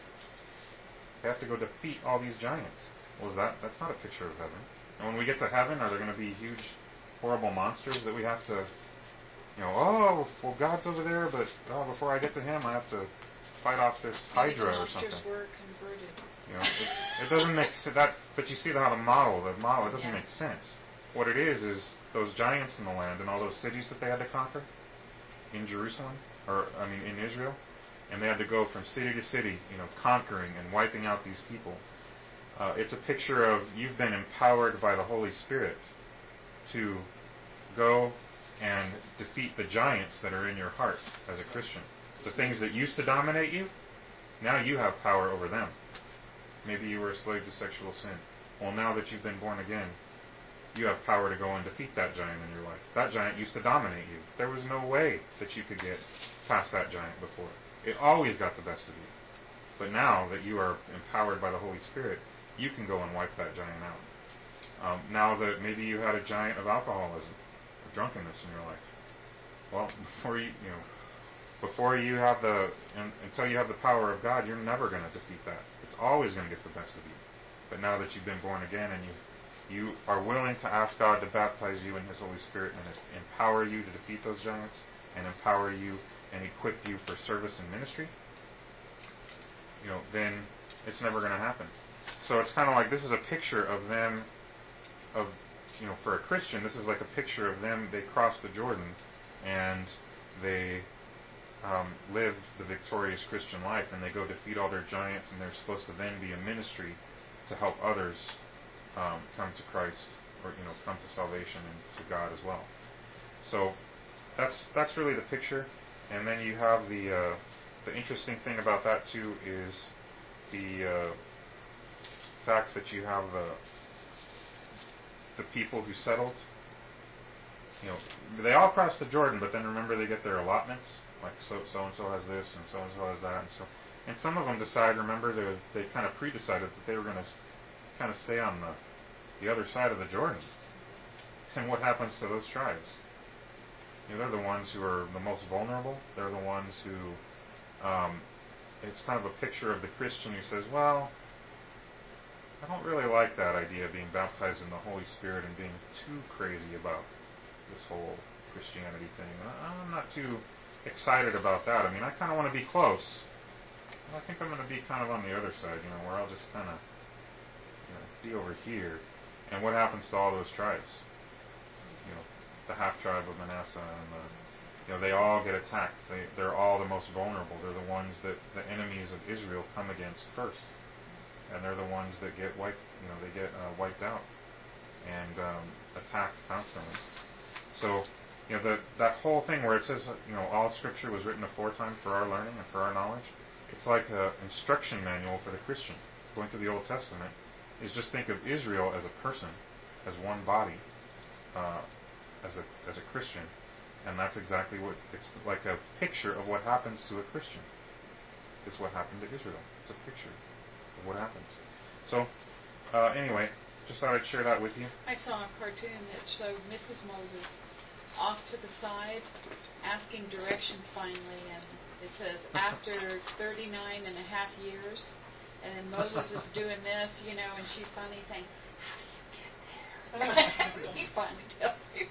[SPEAKER 1] They have to go defeat all these giants. Well, is that, that's not a picture of heaven. And when we get to heaven, are there going to be huge, horrible monsters that we have to, you know, oh, well, God's over there, but oh, before I get to Him, I have to fight off this Hydra or something.
[SPEAKER 3] Monsters were converted.
[SPEAKER 1] You know, it, it doesn't make sense. That, but you see how the model, the model, it doesn't
[SPEAKER 3] Yeah.
[SPEAKER 1] make sense. what it is is those giants in the land and all those cities that they had to conquer in Jerusalem, or I mean in Israel, and they had to go from city to city, you know, conquering and wiping out these people. Uh, it's a picture of you've been empowered by the Holy Spirit to go and defeat the giants that are in your heart as a Christian. The things that used to dominate you, now you have power over them. Maybe you were a slave to sexual sin. Well, now that you've been born again, you have power to go and defeat that giant in your life. That giant used to dominate you. There was no way that you could get past that giant before. It always got the best of you. But now that you are empowered by the Holy Spirit, you can go and wipe that giant out. Um, now that maybe you had a giant of alcoholism or drunkenness in your life, well, before you, you know, before you have the, in, until you have the power of God, you're never going to defeat that. It's always going to get the best of you. But now that you've been born again and you you are willing to ask God to baptize you in His Holy Spirit and empower you to defeat those giants and empower you and equip you for service and ministry, you know, then it's never going to happen. So it's kind of like this is a picture of them, of, you know, for a Christian, this is like a picture of them. They cross the Jordan and they um, live the victorious Christian life, and they go defeat all their giants, and they're supposed to then be a ministry to help others um, come to Christ, or, you know, come to salvation and to God as well. So that's that's really the picture. And then you have the uh, the interesting thing about that too is the uh, fact that you have the the people who settled. You know, they all cross the Jordan, but then remember they get their allotments. Like so so and so has this, and so and so has that, and so. And some of them decide. Remember, they they kind of pre-decided that they were going to kind of stay on the the other side of the Jordan. And what happens to those tribes? You know, they're the ones who are the most vulnerable. They're the ones who, um, it's kind of a picture of the Christian who says, well, I don't really like that idea of being baptized in the Holy Spirit and being too crazy about this whole Christianity thing. I'm not too excited about that. I mean, I kind of want to be close. I think I'm going to be kind of on the other side, you know, where I'll just kind of, you know, be over here. And what happens to all those tribes? You know, the half tribe of Manasseh, and the, you know, they all get attacked. They, they're all the most vulnerable. They're the ones that the enemies of Israel come against first, and they're the ones that get wiped. You know, they get uh, wiped out and um, attacked constantly. So, you know, the, that whole thing where it says, you know, all Scripture was written aforetime for our learning and for our knowledge. It's like an instruction manual for the Christian. Going through the Old Testament is just think of Israel as a person, as one body. Uh, as a as a Christian, and that's exactly what it's like, a picture of what happens to a Christian. It's what happened to Israel. It's a picture of what happens. So, uh, anyway, just thought I'd share that with you.
[SPEAKER 3] I saw a cartoon that showed Missus Moses off to the side asking directions finally, and it says after thirty-nine and a half years, and then Moses is doing this, you know, and she's finally saying, he finally tells you.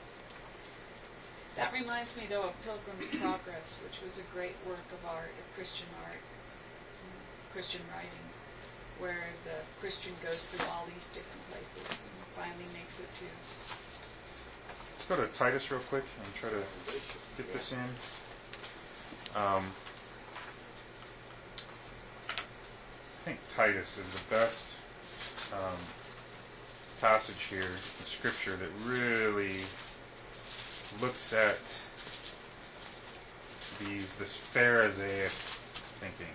[SPEAKER 3] That reminds me, though, of Pilgrim's Progress, which was a great work of art, of Christian art, Christian writing, where the Christian goes through all these different places and finally makes it to.
[SPEAKER 1] Let's go to Titus real quick and try to get this in. Um, I think Titus is the best Um, passage here in Scripture that really looks at these this Pharisaic thinking.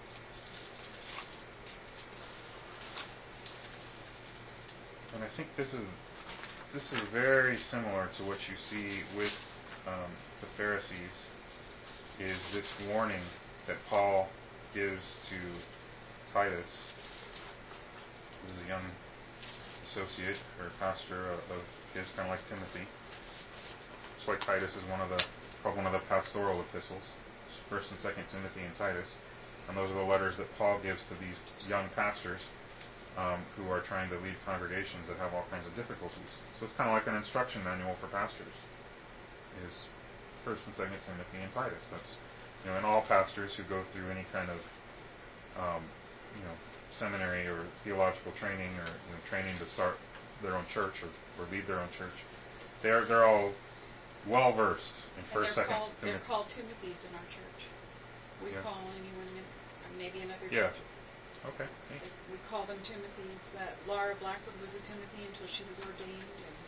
[SPEAKER 1] And I think this is this is very similar to what you see with um, the Pharisees, is this warning that Paul gives to Titus, who's a young associate or pastor of his, kind of like Timothy. That's why Titus is one of the called one of the pastoral epistles, First and Second Timothy and Titus, and those are the letters that Paul gives to these young pastors um, who are trying to lead congregations that have all kinds of difficulties. So it's kind of like an instruction manual for pastors. Is First and Second Timothy and Titus. That's, you know, and all pastors who go through any kind of um, you know seminary or theological training, or you know, training to start their own church or, or lead their own church. They're they're all well versed in
[SPEAKER 3] And
[SPEAKER 1] First,
[SPEAKER 3] they're
[SPEAKER 1] Second
[SPEAKER 3] called,
[SPEAKER 1] Timothy.
[SPEAKER 3] they're called Timothy's in our church. We
[SPEAKER 1] Yeah.
[SPEAKER 3] call anyone, in, maybe in other
[SPEAKER 1] Yeah.
[SPEAKER 3] churches.
[SPEAKER 1] Okay. Neat.
[SPEAKER 3] We call them Timothy's. Uh, Laura Blackwood was a Timothy until she was ordained.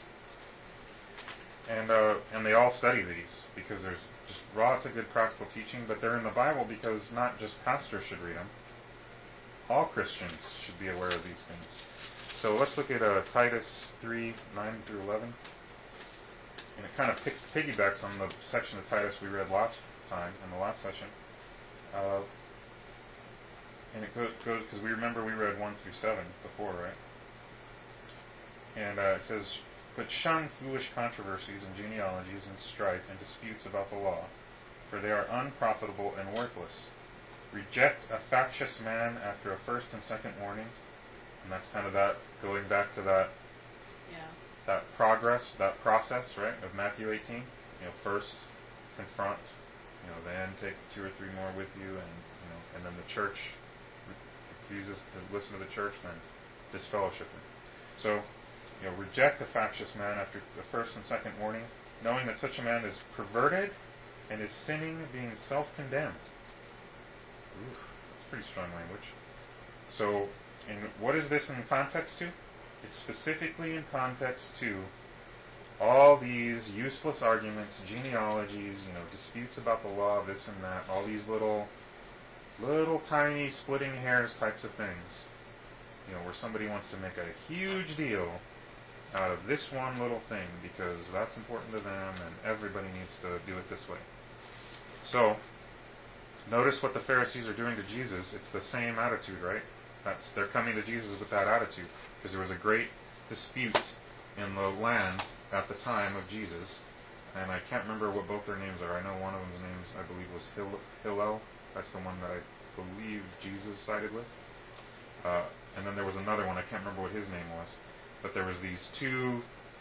[SPEAKER 3] And
[SPEAKER 1] And uh, and they all study these because there's just lots of good practical teaching, but they're in the Bible because not just pastors should read them. All Christians should be aware of these things. So let's look at uh, Titus three, nine through eleven. And it kind of picks, piggybacks on the section of Titus we read last time, in the last session. Uh, and it goes, because we remember we read one through seven before, right? And uh, it says, "But shun foolish controversies and genealogies and strife and disputes about the law, for they are unprofitable and worthless. Reject a factious man after a first and second warning." And that's kind of that, going back to that
[SPEAKER 3] yeah.
[SPEAKER 1] that progress, that process, right, of Matthew eighteen. You know, first confront, you know, then take two or three more with you, and you know, and then the church refuses to listen to the church, then disfellowship them. So, you know, reject the factious man after the first and second warning, knowing that such a man is perverted and is sinning, being self-condemned. Ooh, that's pretty strong language. So, and what is this in context to? It's specifically in context to all these useless arguments, genealogies, you know, disputes about the law, this and that, all these little, little tiny splitting hairs types of things. You know, where somebody wants to make a huge deal out of this one little thing because that's important to them and everybody needs to do it this way. So, notice what the Pharisees are doing to Jesus. It's the same attitude, right? That's, they're coming to Jesus with that attitude because there was a great dispute in the land at the time of Jesus, and I can't remember what both their names are. I know one of them's names, I believe, was Hil- Hillel. That's the one that I believe Jesus sided with. Uh, and then there was another one, I can't remember what his name was. But there was these two,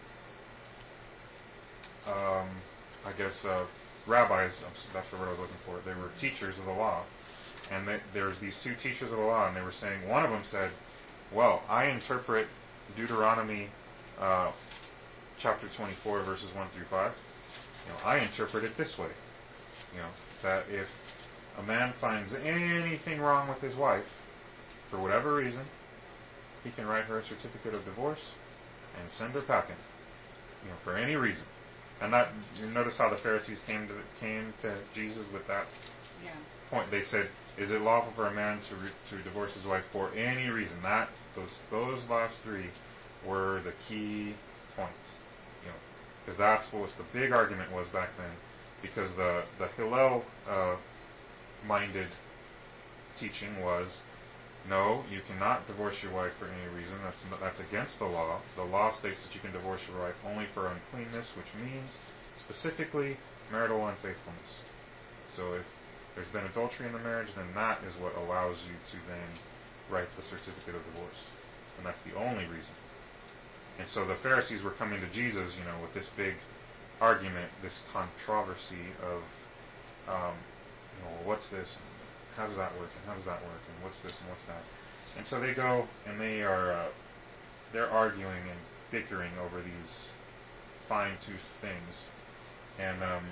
[SPEAKER 1] um, I guess, uh, rabbis, that's the word I was looking for. They were teachers of the law. And they, there was these two teachers of the law, and they were saying, one of them said, well, I interpret Deuteronomy uh, chapter twenty-four, verses one through five. You know, I interpret it this way. You know, that if a man finds anything wrong with his wife, for whatever reason, he can write her a certificate of divorce and send her packing. You know, for any reason. And that, you notice how the Pharisees came to came to Jesus with that
[SPEAKER 3] Yeah.
[SPEAKER 1] point. They said, "Is it lawful for a man to re, to divorce his wife for any reason?" That those those last three were the key points. You know, because that's what was the big argument was back then. Because the the Hillel uh, minded teaching was, no, you cannot divorce your wife for any reason. That's that's against the law. The law states that you can divorce your wife only for uncleanness, which means specifically marital unfaithfulness. So if there's been adultery in the marriage, then that is what allows you to then write the certificate of divorce. And that's the only reason. And so the Pharisees were coming to Jesus, you know, with this big argument, this controversy of, um, you know, well, what's this? And how does that work? And how does that work? And what's this? And what's that? And so they go and they are, uh, they're arguing and bickering over these fine-tooth things. And, um,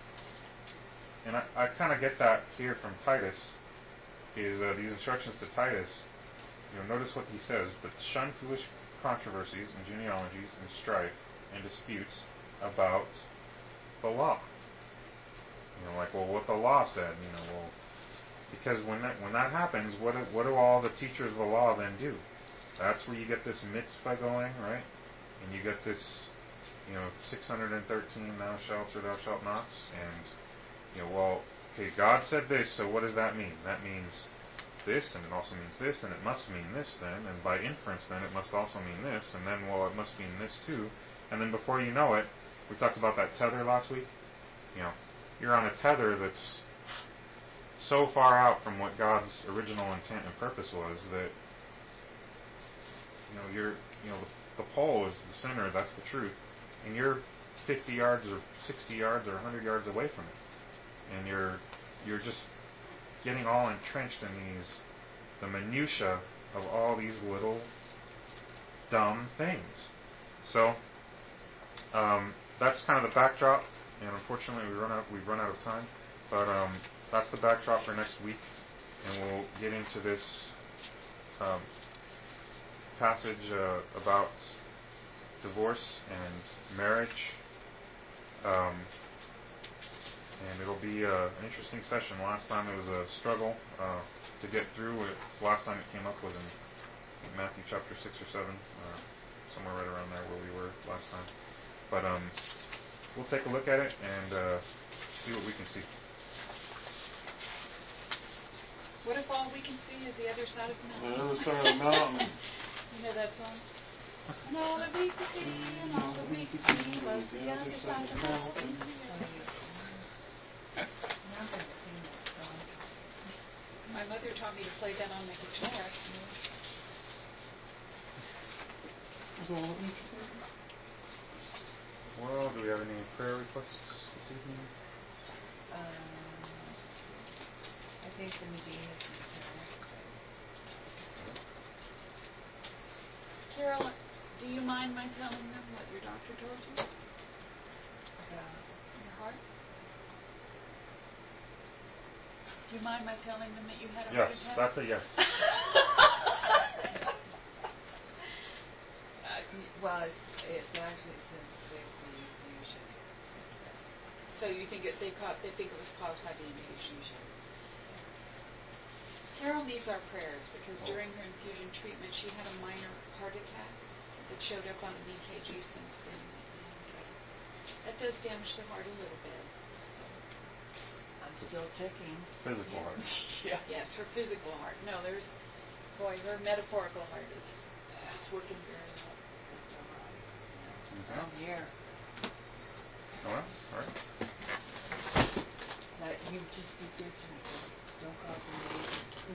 [SPEAKER 1] and I, I kind of get that here from Titus, is uh, these instructions to Titus. You know, notice what he says: "But shun foolish controversies and genealogies and strife and disputes about the law." You know, like, well, what the law said. You know, well, because when that when that happens, what do, what do all the teachers of the law then do? That's where you get this mitzvah going, right? And you get this, you know, six hundred thirteen thou shalt or thou shalt nots, and you know, well, okay, God said this, so what does that mean? That means this, and it also means this, and it must mean this then, and by inference then it must also mean this, and then, well, it must mean this too. And then before you know it, we talked about that tether last week. You know, you're on a tether that's so far out from what God's original intent and purpose was that, you know, you're, you know, the, the pole is the center, that's the truth, and you're fifty yards or sixty yards or one hundred yards away from it. And you're you're just getting all entrenched in these, the minutia of all these little dumb things. So um, that's kind of the backdrop, and unfortunately we run out we've run out of time. But um, that's the backdrop for next week, and we'll get into this um, passage uh, about divorce and marriage. Um, and it'll be uh, an interesting session. Last time it was a struggle uh, to get through. It, the last time it came up was in Matthew chapter six or seven, uh, somewhere right around there where we were last time. But um, we'll take a look at it and uh, see what we can see.
[SPEAKER 3] What if all we can see is the other side of the
[SPEAKER 8] The
[SPEAKER 3] mountain?
[SPEAKER 8] other side of the mountain.
[SPEAKER 3] You know that song? And all that we could see, and all that we could see was the other side of the mountain.
[SPEAKER 4] Now I'm going to sing that song.
[SPEAKER 3] My mother taught me to play that on the guitar.
[SPEAKER 1] Well, do we have any prayer requests this evening?
[SPEAKER 4] Um, I think the Medina's in
[SPEAKER 3] Carol, do you mind my telling them what your doctor told you?
[SPEAKER 4] About
[SPEAKER 3] Your heart? Do you mind my telling them that you had a
[SPEAKER 1] Yes,
[SPEAKER 3] heart attack?
[SPEAKER 1] that's a yes.
[SPEAKER 4] uh, well, it's, it's actually since the infusion.
[SPEAKER 3] So you think it, they, caught, they think it was caused by the infusion? Carol needs our prayers because
[SPEAKER 1] Oh.
[SPEAKER 3] during her infusion treatment she had a minor heart attack that showed up on an E K G since then. And uh, that does damage the heart a little bit. So.
[SPEAKER 4] I'm still ticking.
[SPEAKER 1] Physical heart.
[SPEAKER 4] Yeah.
[SPEAKER 3] Yes, her physical heart. No, there's, boy, her metaphorical heart is, is working very well.
[SPEAKER 4] That's all right.
[SPEAKER 1] Anything
[SPEAKER 4] I'm
[SPEAKER 1] else?
[SPEAKER 4] here.
[SPEAKER 1] No one else? All right.
[SPEAKER 4] But you just be good to me. Don't call me. No.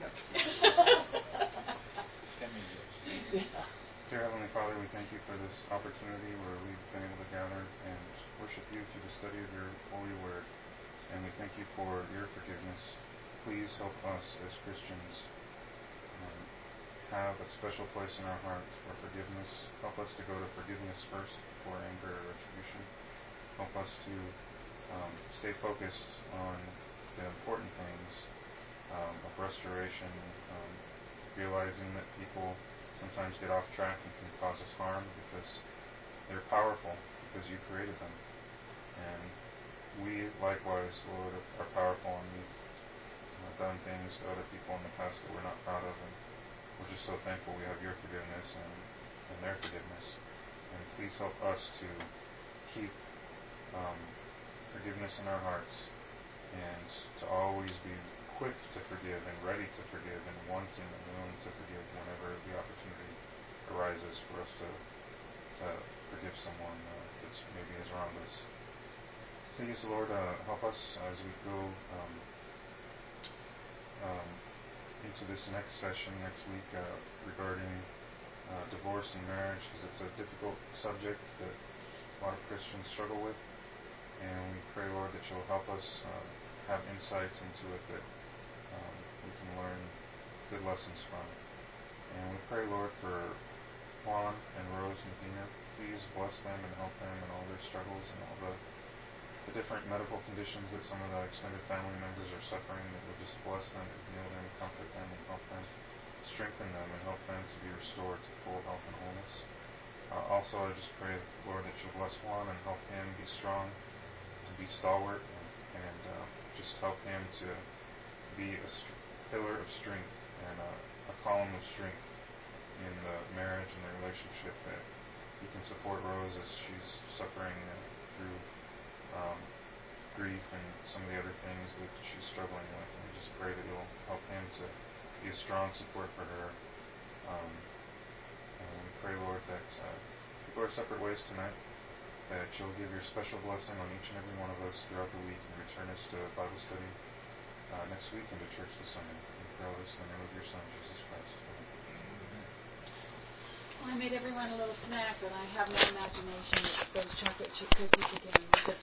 [SPEAKER 7] Send me yours.
[SPEAKER 4] Yeah.
[SPEAKER 1] Dear Heavenly Father, we thank you for this opportunity where we've been able to gather and worship you through the study of your holy word. And we thank you for your forgiveness. Please help us as Christians um, have a special place in our heart for forgiveness. Help us to go to forgiveness first before anger or retribution. Help us to um, stay focused on the important things um, of restoration, um, realizing that people sometimes get off track and can cause us harm because they're powerful, because you created them. And we, likewise, Lord, are powerful, and we've uh, done things to other people in the past that we're not proud of, and we're just so thankful we have your forgiveness and, and their forgiveness. And please help us to keep um, forgiveness in our hearts and to always be quick to forgive and ready to forgive and wanting and willing to forgive whenever the opportunity arises for us to to forgive someone uh, that maybe has wronged us. Please, Lord, uh, help us as we go um, um, into this next session next week uh, regarding uh, divorce and marriage, because it's a difficult subject that a lot of Christians struggle with. And we pray, Lord, that you'll help us uh, have insights into it that um, we can learn good lessons from. And we pray, Lord, for Juan and Rose Medina. Please bless them and help them in all their struggles and all the, the different medical conditions that some of the extended family members are suffering, that would just bless them and heal them, comfort them, and help them, strengthen them, and help them to be restored to full health and wholeness. Uh, also, I just pray, Lord, that you'll bless Juan and help him be strong, to be stalwart, and, and uh, just help him to be a st- pillar of strength and a, a column of strength in the marriage and the relationship, that he can support Rose as she's suffering uh, through um, grief and some of the other things that she's struggling with. And we just pray that you'll help him to be a strong support for her. Um, and we pray, Lord, that uh, we go our separate ways tonight, that you'll give your special blessing on each and every one of us throughout the week and return us to Bible study uh, next week and to church this Sunday. We pray all this in the name of your Son, Jesus Christ.
[SPEAKER 3] Well, I made everyone a little snack, but I have no imagination. It's those chocolate chip cookies again.